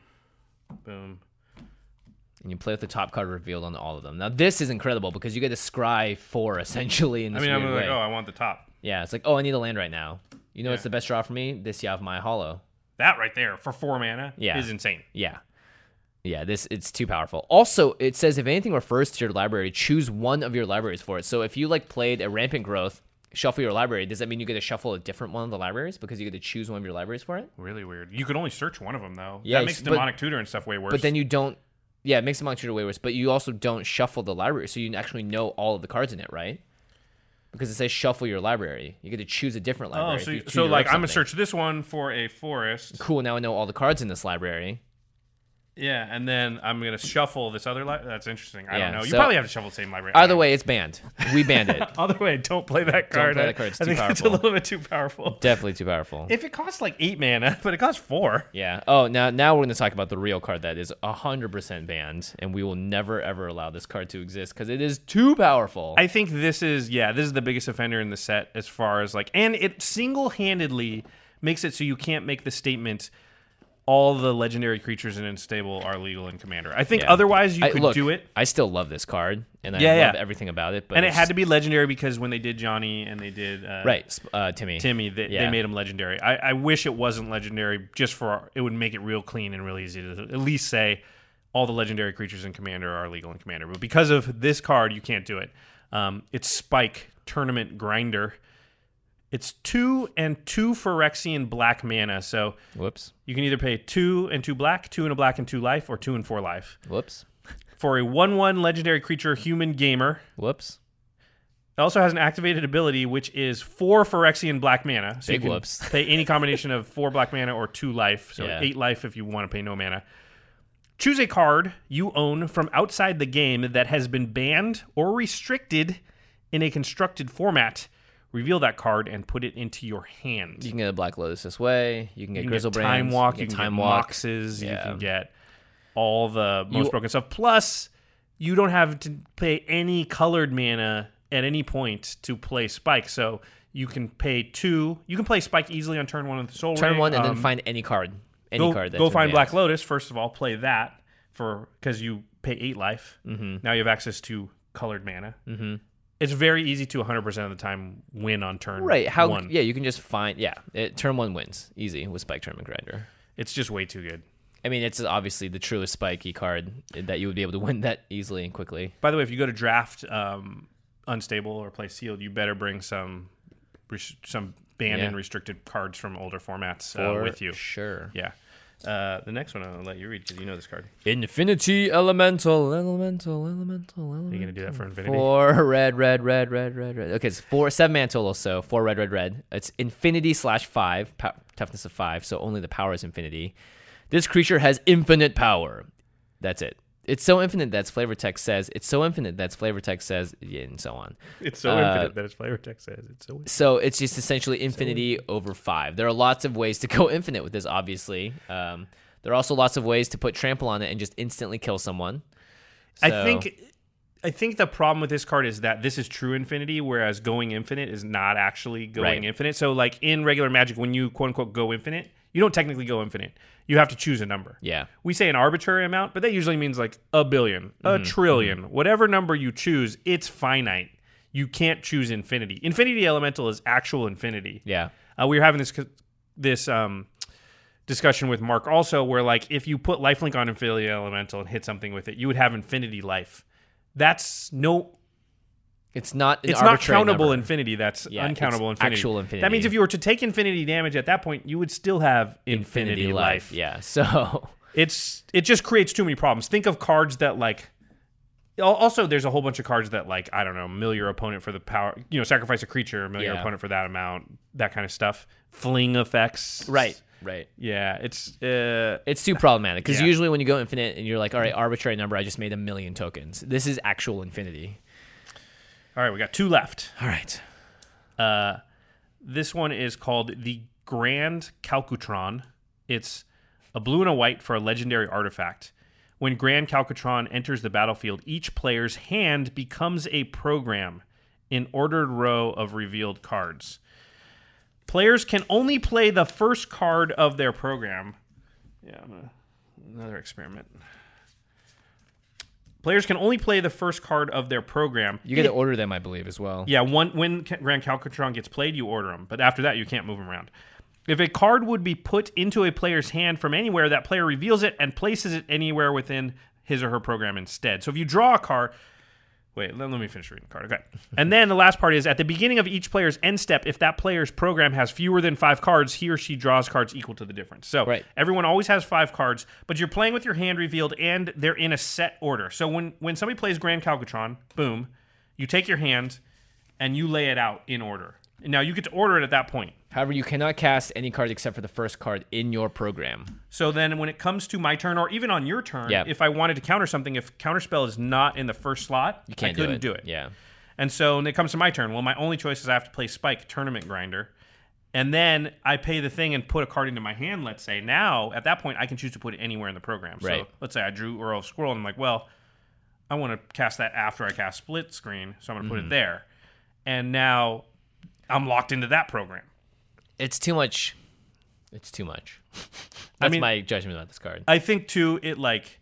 boom. And you play with the top card revealed on all of them. Now, this is incredible because you get to scry 4, essentially, in this weird I'm like, way. oh, I want the top. Yeah, it's like, oh, I need a land right now. You know what's the best draw for me? This Yavimaya Hollow. That right there, for 4 mana, is insane. Yeah. Yeah, it's too powerful. Also, it says if anything refers to your library, choose one of your libraries for it. So if you, like, played a Rampant Growth, shuffle your library, does that mean you get to shuffle a different one of the libraries because you get to choose one of your libraries for it? Really weird. You could only search one of them, though. Yeah, that makes Demonic Tutor and stuff way worse. But then you don't... Yeah, it makes Demonic Tutor way worse, but you also don't shuffle the library, so you actually know all of the cards in it, right? Because it says shuffle your library. You get to choose a different library. So like, I'm going to search this one for a forest. Cool, now I know all the cards in this library. Yeah, and then I'm going to shuffle this other library. That's interesting. I don't know. You probably have to shuffle the same library. Either way, it's banned. We banned it. Either way, don't play that card. Don't play that card. It's too powerful. It's a little bit too powerful. Definitely too powerful. If it costs like 8 mana, but it costs 4. Yeah. Oh, now we're going to talk about the real card that is 100% banned, and we will never, ever allow this card to exist because it is too powerful. I think this is the biggest offender in the set as far as like, and it single-handedly makes it so you can't make the statement all the legendary creatures in Unstable are legal in Commander. I think otherwise you could do it. I still love this card, and I love everything about it. But and it had to be legendary because when they did Johnny and they did Timmy, they made him legendary. I wish it wasn't legendary just for it would make it real clean and real easy to at least say all the legendary creatures in Commander are legal in Commander. But because of this card, you can't do it. It's Spike Tournament Grinder. It's 2 and 2 Phyrexian black mana. So whoops. You can either pay 2 and 2 black, 2 and a black and 2 life, or 2 and 4 life. Whoops. For a 1/1 legendary creature, Human Gamer. Whoops. It also has an activated ability, which is 4 Phyrexian black mana. So Big you can whoops. pay any combination of 4 black mana or 2 life. So 8 life if you want to pay no mana. Choose a card you own from outside the game that has been banned or restricted in a constructed format. reveal that card and put it into your hand. You can get a Black Lotus this way. You can get Grizzle Time Brands. Walk. You You can can Time get Walk. Moxes. You Yeah. can get all the most broken stuff. Plus, you don't have to pay any colored mana at any point to play Spike. So you can pay 2. You can play Spike easily on turn 1 with the Soul Turn Ring. 1 and then find any card. Any card. That's Go in find hand. Black Lotus, first of all. Play that because you pay 8 life. Mm-hmm. Now you have access to colored mana. Mm-hmm. It's very easy to 100% of the time win on turn Right. 1. Yeah, you can just find... Yeah, turn 1 wins. Easy with Spike Tournament Grinder. It's just way too good. I mean, it's obviously the truest spiky card that you would be able to win that easily and quickly. By the way, if you go to draft Unstable or play Sealed, you better bring some banned and restricted cards from older formats with you. Sure. Yeah. The next one I'll let you read because you know this card. Infinity Elemental. Are Are you going to do that for Infinity? 4 red. Okay, it's 7 mantle also. 4 red. It's Infinity/5, toughness of 5, so only the power is infinity. This creature has infinite power. That's it. It's so infinite that's flavor text says. It's so infinite that's flavor text says, and so on. It's so infinite that its flavor text says. It's so infinite. So it's just essentially infinity over 5. There are lots of ways to go infinite with this, obviously. There are also lots of ways to put trample on it and just instantly kill someone. I think the problem with this card is that this is true infinity, whereas going infinite is not actually going infinite. So like in regular Magic, when you quote unquote go infinite, you don't technically go infinite. You have to choose a number. Yeah. We say an arbitrary amount, but that usually means like a billion, a trillion, whatever number you choose, it's finite. You can't choose infinity. Infinity Elemental is actual infinity. Yeah. We were having this discussion with Mark also, where like if you put lifelink on Infinity Elemental and hit something with it, you would have infinity life. That's no. It's not an It's not arbitrary countable number. infinity. That's uncountable it's infinity. actual infinity. That means if you were to take infinity damage at that point, you would still have infinity life. Yeah. So It just creates too many problems. Think of cards that like. Also, there's a whole bunch of cards that like I don't know, mill your opponent for the power. Sacrifice a creature, mill your opponent for that amount. That kind of stuff. Fling effects. Right. Yeah, it's too problematic because Yeah. usually when you go infinite and you're like, all right, arbitrary number, I just made 1 million tokens. This is actual infinity. all right. We got 2 left. All right. This one is called the Grand Calcutron. It's a blue and a white for a legendary artifact. When Grand Calcutron enters the battlefield, each player's hand becomes a program in ordered row of revealed cards. Players can only play the first card of their program. Yeah, another experiment. Players can only play the first card of their program. You get to order them, I believe, as well. Yeah, when Grand Calcutron gets played, you order them. But after that, you can't move them around. If a card would be put into a player's hand from anywhere, that player reveals it and places it anywhere within his or her program instead. So if you draw a card... Wait, let me finish reading the card. Okay. And then the last part is, at the beginning of each player's end step, if that player's program has fewer than 5 cards, he or she draws cards equal to the difference. So everyone always has 5 cards, but you're playing with your hand revealed, and they're in a set order. So when somebody plays Grand Calcutron, boom, you take your hand, and you lay it out in order. Now, you get to order it at that point. However, you cannot cast any cards except for the first card in your program. So then when it comes to my turn, or even on your turn, if I wanted to counter something, if Counterspell is not in the first slot, I couldn't do it. Yeah. And so when it comes to my turn, well, my only choice is I have to play Spike, Tournament Grinder. And then I pay the thing and put a card into my hand, let's say. Now, at that point, I can choose to put it anywhere in the program. Right. So let's say I drew Uro of Squirrel, and I'm like, well, I want to cast that after I cast Split Screen, so I'm going to put it there. And now I'm locked into that program. It's too much. It's too much. That's my judgment about this card. I think, too, it like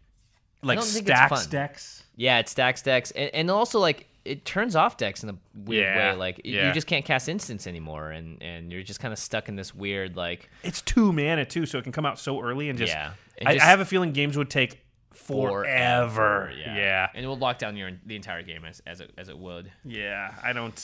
stacks decks. Yeah, it stacks decks. And also, like, it turns off decks in a weird way. Like, you just can't cast instants anymore, and you're just kind of stuck in this weird, like... It's 2 mana, too, so it can come out so early and just... Yeah. I have a feeling games would take forever. Yeah. And it will lock down the entire game as it would. Yeah, I don't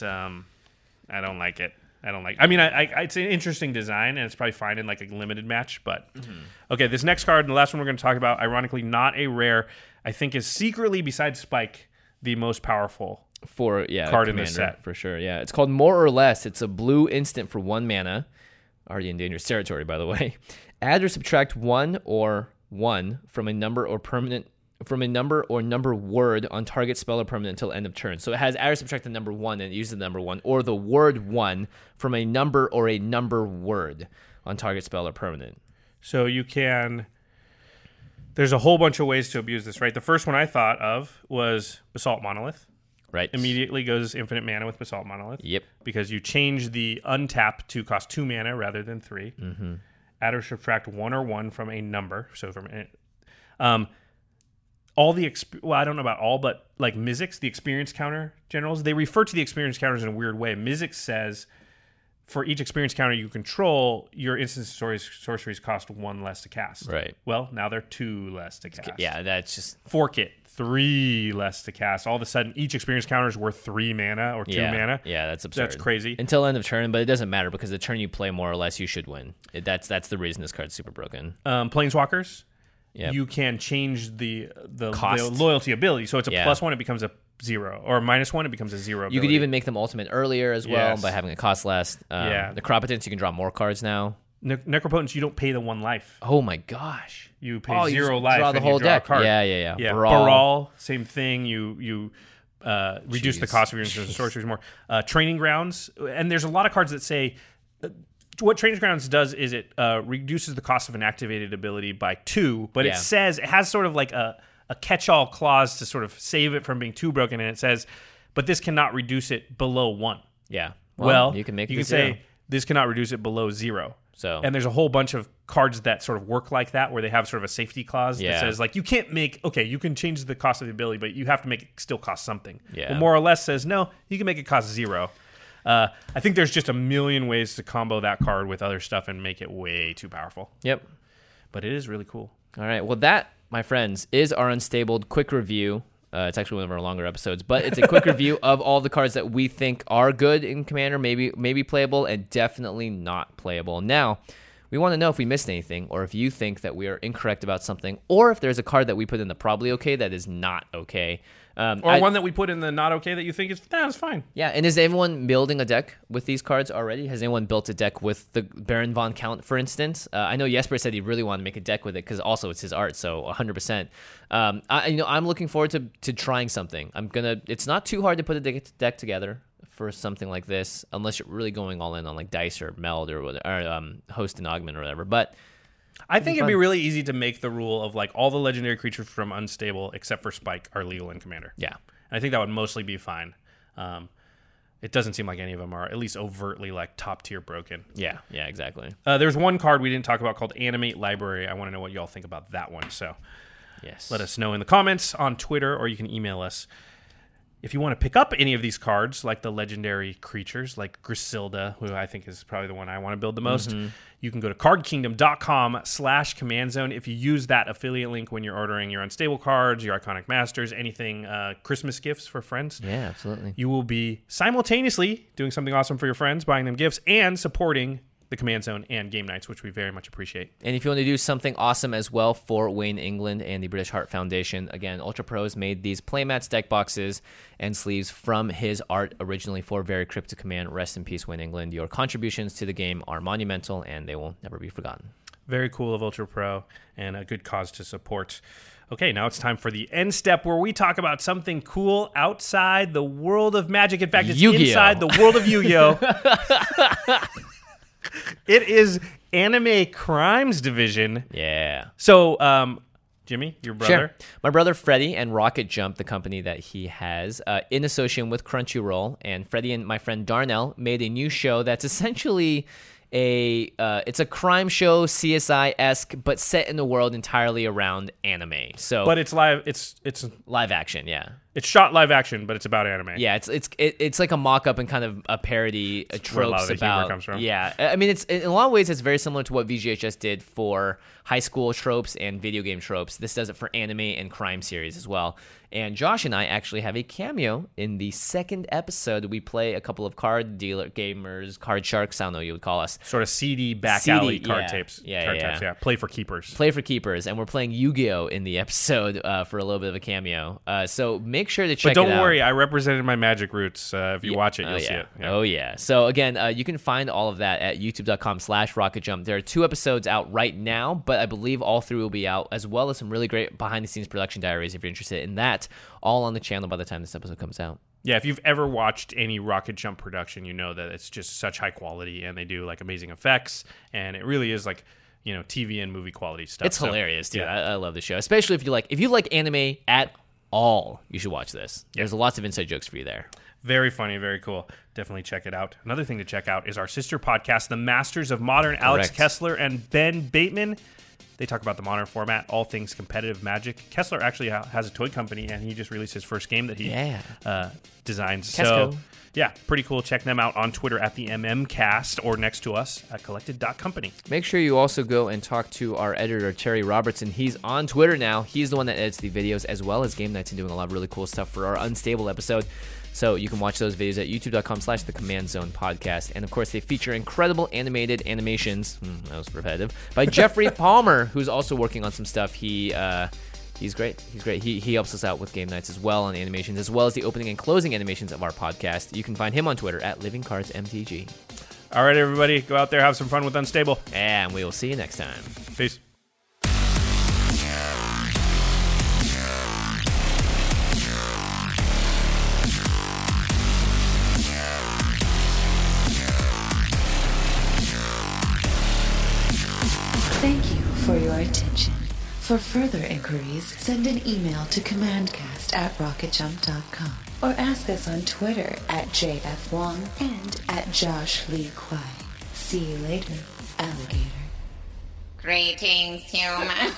like it. I mean, it's an interesting design, and it's probably fine in like a limited match. But okay, this next card, the last one we're going to talk about, ironically not a rare, I think is secretly, besides Spike, the most powerful card in the set for sure. Yeah, it's called More or Less. It's a blue instant for 1 mana, already in dangerous territory, by the way. Add or subtract 1 or 1 from a number or permanent from a number or number word on target spell or permanent until end of turn. So it has add or subtract the number 1 and it uses the number 1, or the word 1 from a number or a number word on target spell or permanent. So you can... There's a whole bunch of ways to abuse this, right? The first one I thought of was Basalt Monolith. Right. Immediately goes infinite mana with Basalt Monolith. Yep. Because you change the untap to cost 2 mana rather than 3. Mm-hmm. Add or subtract 1 or 1 from a number. So from all the well, I don't know about all, but like Mizzix, the experience counter generals, they refer to the experience counters in a weird way. Mizzix says for each experience counter you control, your instant sorceries cost 1 less to cast. Right. Well, now they're 2 less to cast. Yeah, that's just... Fork it. 3 less to cast. All of a sudden, each experience counter is worth 3 mana or 2 mana. Yeah, that's absurd. That's crazy. Until end of turn, but it doesn't matter because the turn you play, more or less, you should win. That's the reason this card's super broken. Planeswalkers. Yep. You can change the Cost. loyalty ability. So it's a Yeah. +1, it becomes a 0. Or -1, it becomes a 0 ability. You could even make them ultimate earlier as well Yes. by having it cost less. Yeah. The Necropotence, you can draw more cards now. Necropotence, you don't pay the 1 life. Oh my gosh. You pay Oh, 0 you life draw the and whole you draw deck. a card. Yeah. Baral, same thing. You reduce the Jeez. cost of your instant sorceries more. Training Grounds, and there's a lot of cards that say what Training Grounds does is it reduces the cost of an activated ability by 2, but Yeah. it says it has sort of like a catch-all clause to sort of save it from being too broken, and it says, but this cannot reduce it below 1. Yeah. Well, you can make you it can 0. say this cannot reduce it below 0. So And there's a whole bunch of cards that sort of work like that, where they have sort of a safety clause Yeah. that says, like, you can't make, okay, you can change the cost of the ability, but you have to make it still cost something. Yeah. Well, more or less says, no, you can make it cost 0. I think there's just a million ways to combo that card with other stuff and make it way too powerful. Yep. But it is really cool. All right. Well, that, my friends, is our Unstabled quick review. It's actually one of our longer episodes, but it's a quick review of all the cards that we think are good in Commander, maybe playable, and definitely not playable. Now, we want to know if we missed anything, or if you think that we are incorrect about something, or if there's a card that we put in the probably okay that is not okay. Or one that we put in the not okay that you think is, it's fine. Yeah, and is anyone building a deck with these cards already? Has anyone built a deck with the Baron Von Count, for instance? I know Jesper said he really wanted to make a deck with it because also it's his art, so 100%. I'm looking forward to trying something. It's not too hard to put a deck together for something like this, unless you're really going all in on like Dice or Meld or Host and Augment or whatever. But I think it'd be really easy to make the rule of like all the legendary creatures from Unstable except for Spike are legal in Commander. yeah, I think that would mostly be fine. It doesn't seem like any of them are at least overtly like top tier broken. yeah, exactly. There's one card we didn't talk about called Animate Library. I want to know what y'all think about that one. So Yes. let us know in the comments on Twitter, or you can email us. If you want to pick up any of these cards, like the legendary creatures, like Griselda, who I think is probably the one I want to build the most, you can go to cardkingdom.com/command zone. If you use that affiliate link when you're ordering your Unstable cards, your Iconic Masters, anything, Christmas gifts for friends, Yeah, absolutely. you will be simultaneously doing something awesome for your friends, buying them gifts, and supporting the Command Zone and game nights, which we very much appreciate. And if you want to do something awesome as well for Wayne England and the British Heart Foundation, again, Ultra Pros made these playmats, deck boxes, and sleeves from his art originally for Very Cryptic Command. Rest in peace, Wayne England. Your contributions to the game are monumental, and they will never be forgotten. Very cool of Ultra Pro, and a good cause to support. Okay, now it's time for the end step, where we talk about something cool outside the world of Magic. In fact, it's Yu-Gi-Oh! inside the world of Yu-Gi-Oh! It is Anime Crimes Division. Yeah. So, Jimmy, your brother. Sure. My brother Freddie and Rocket Jump, the company that he has, in association with Crunchyroll, and Freddie and my friend Darnell made a new show that's essentially it's a crime show, CSI-esque, but set in the world entirely around anime. So, But it's live. It's live action, yeah. It's shot live action, but it's about anime. Yeah, it's like a mock-up and kind of a parody, where a lot tropes of the humor about. comes from. Yeah, I mean, it's in a lot of ways it's very similar to what VGHS did for high school tropes and video game tropes. This does it for anime and crime series as well. And Josh and I actually have a cameo in the second episode. We play a couple of card dealer gamers, card sharks, I don't know what you would call us. Sort of seedy back Seedy, alley card yeah. tapes. Yeah, card yeah. types, yeah. Play for keepers. Play for keepers, and we're playing Yu-Gi-Oh! In the episode for a little bit of a cameo. So make sure to check it out. But don't worry, I represented my magic roots. If you watch it, you'll see it. Yeah. Oh, yeah. So again, you can find all of that at youtube.com/rocketjump. There are 2 episodes out right now, but I believe all 3 will be out, as well as some really great behind-the-scenes production diaries if you're interested in that, all on the channel by the time this episode comes out. Yeah, if you've ever watched any Rocket Jump production, you know that it's just such high quality, and they do like amazing effects, and it really is like, you know, TV and movie quality stuff. It's hilarious, dude. Yeah. I love the show, especially if you like anime at all. You should watch this. There's lots of inside jokes for you there. Very funny, very cool. Definitely check it out. Another thing to check out is our sister podcast, The Masters of Modern. Alex Kessler and Ben Bateman. They talk about the modern format, all things competitive Magic. Kessler actually has a toy company, and he just released his first game that he designed. Kesco. So, yeah, pretty cool. Check them out on Twitter at the MMCast or next to us at collected.company. Make sure you also go and talk to our editor, Terry Robertson. He's on Twitter now. He's the one that edits the videos as well as game nights and doing a lot of really cool stuff for our Unstable episode. So you can watch those videos at youtube.com/the Command Zone podcast. And of course, they feature incredible animated animations. That was repetitive. By Jeffrey Palmer, who's also working on some stuff. He's great. He's great. He helps us out with game nights as well on animations, as well as the opening and closing animations of our podcast. You can find him on Twitter at LivingCardsMTG. All right, everybody, go out there, have some fun with Unstable. And we will see you next time. Peace. Thank you for your attention. For further inquiries, send an email to commandcast@rocketjump.com or ask us on Twitter at JFWong and at Josh Lee Kwai. See you later, alligator. Greetings, humans.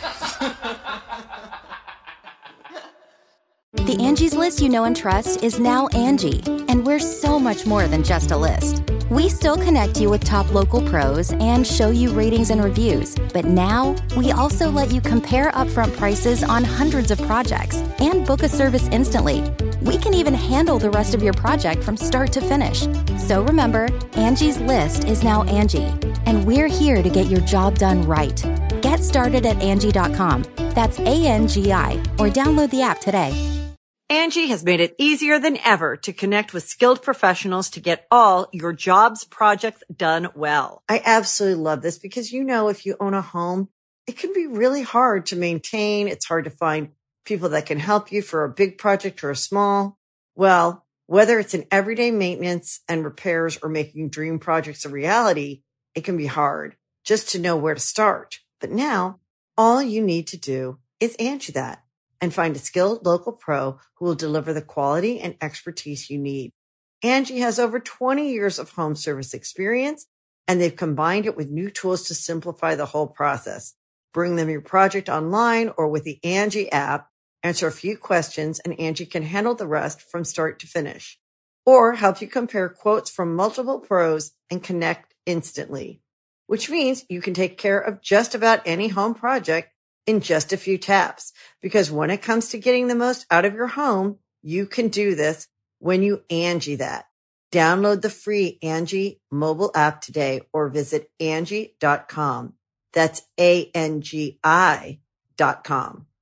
The Angie's List you know and trust is now Angie, and we're so much more than just a list. We still connect you with top local pros and show you ratings and reviews, but now we also let you compare upfront prices on hundreds of projects and book a service instantly. We can even handle the rest of your project from start to finish. So remember, Angie's List is now Angie, and we're here to get your job done right. Get started at Angie.com. That's ANGI, or download the app today. Angie has made it easier than ever to connect with skilled professionals to get all your jobs projects done well. I absolutely love this because, you know, if you own a home, it can be really hard to maintain. It's hard to find people that can help you for a big project or a small. Well, whether it's in everyday maintenance and repairs or making dream projects a reality, it can be hard just to know where to start. But now all you need to do is Angie that and find a skilled local pro who will deliver the quality and expertise you need. Angie has over 20 years of home service experience, and they've combined it with new tools to simplify the whole process. Bring them your project online or with the Angie app, answer a few questions, and Angie can handle the rest from start to finish. Or help you compare quotes from multiple pros and connect instantly, which means you can take care of just about any home project in just a few taps. Because when it comes to getting the most out of your home, you can do this when you Angie that. Download the free Angie mobile app today or visit Angie.com. That's ANGI.com.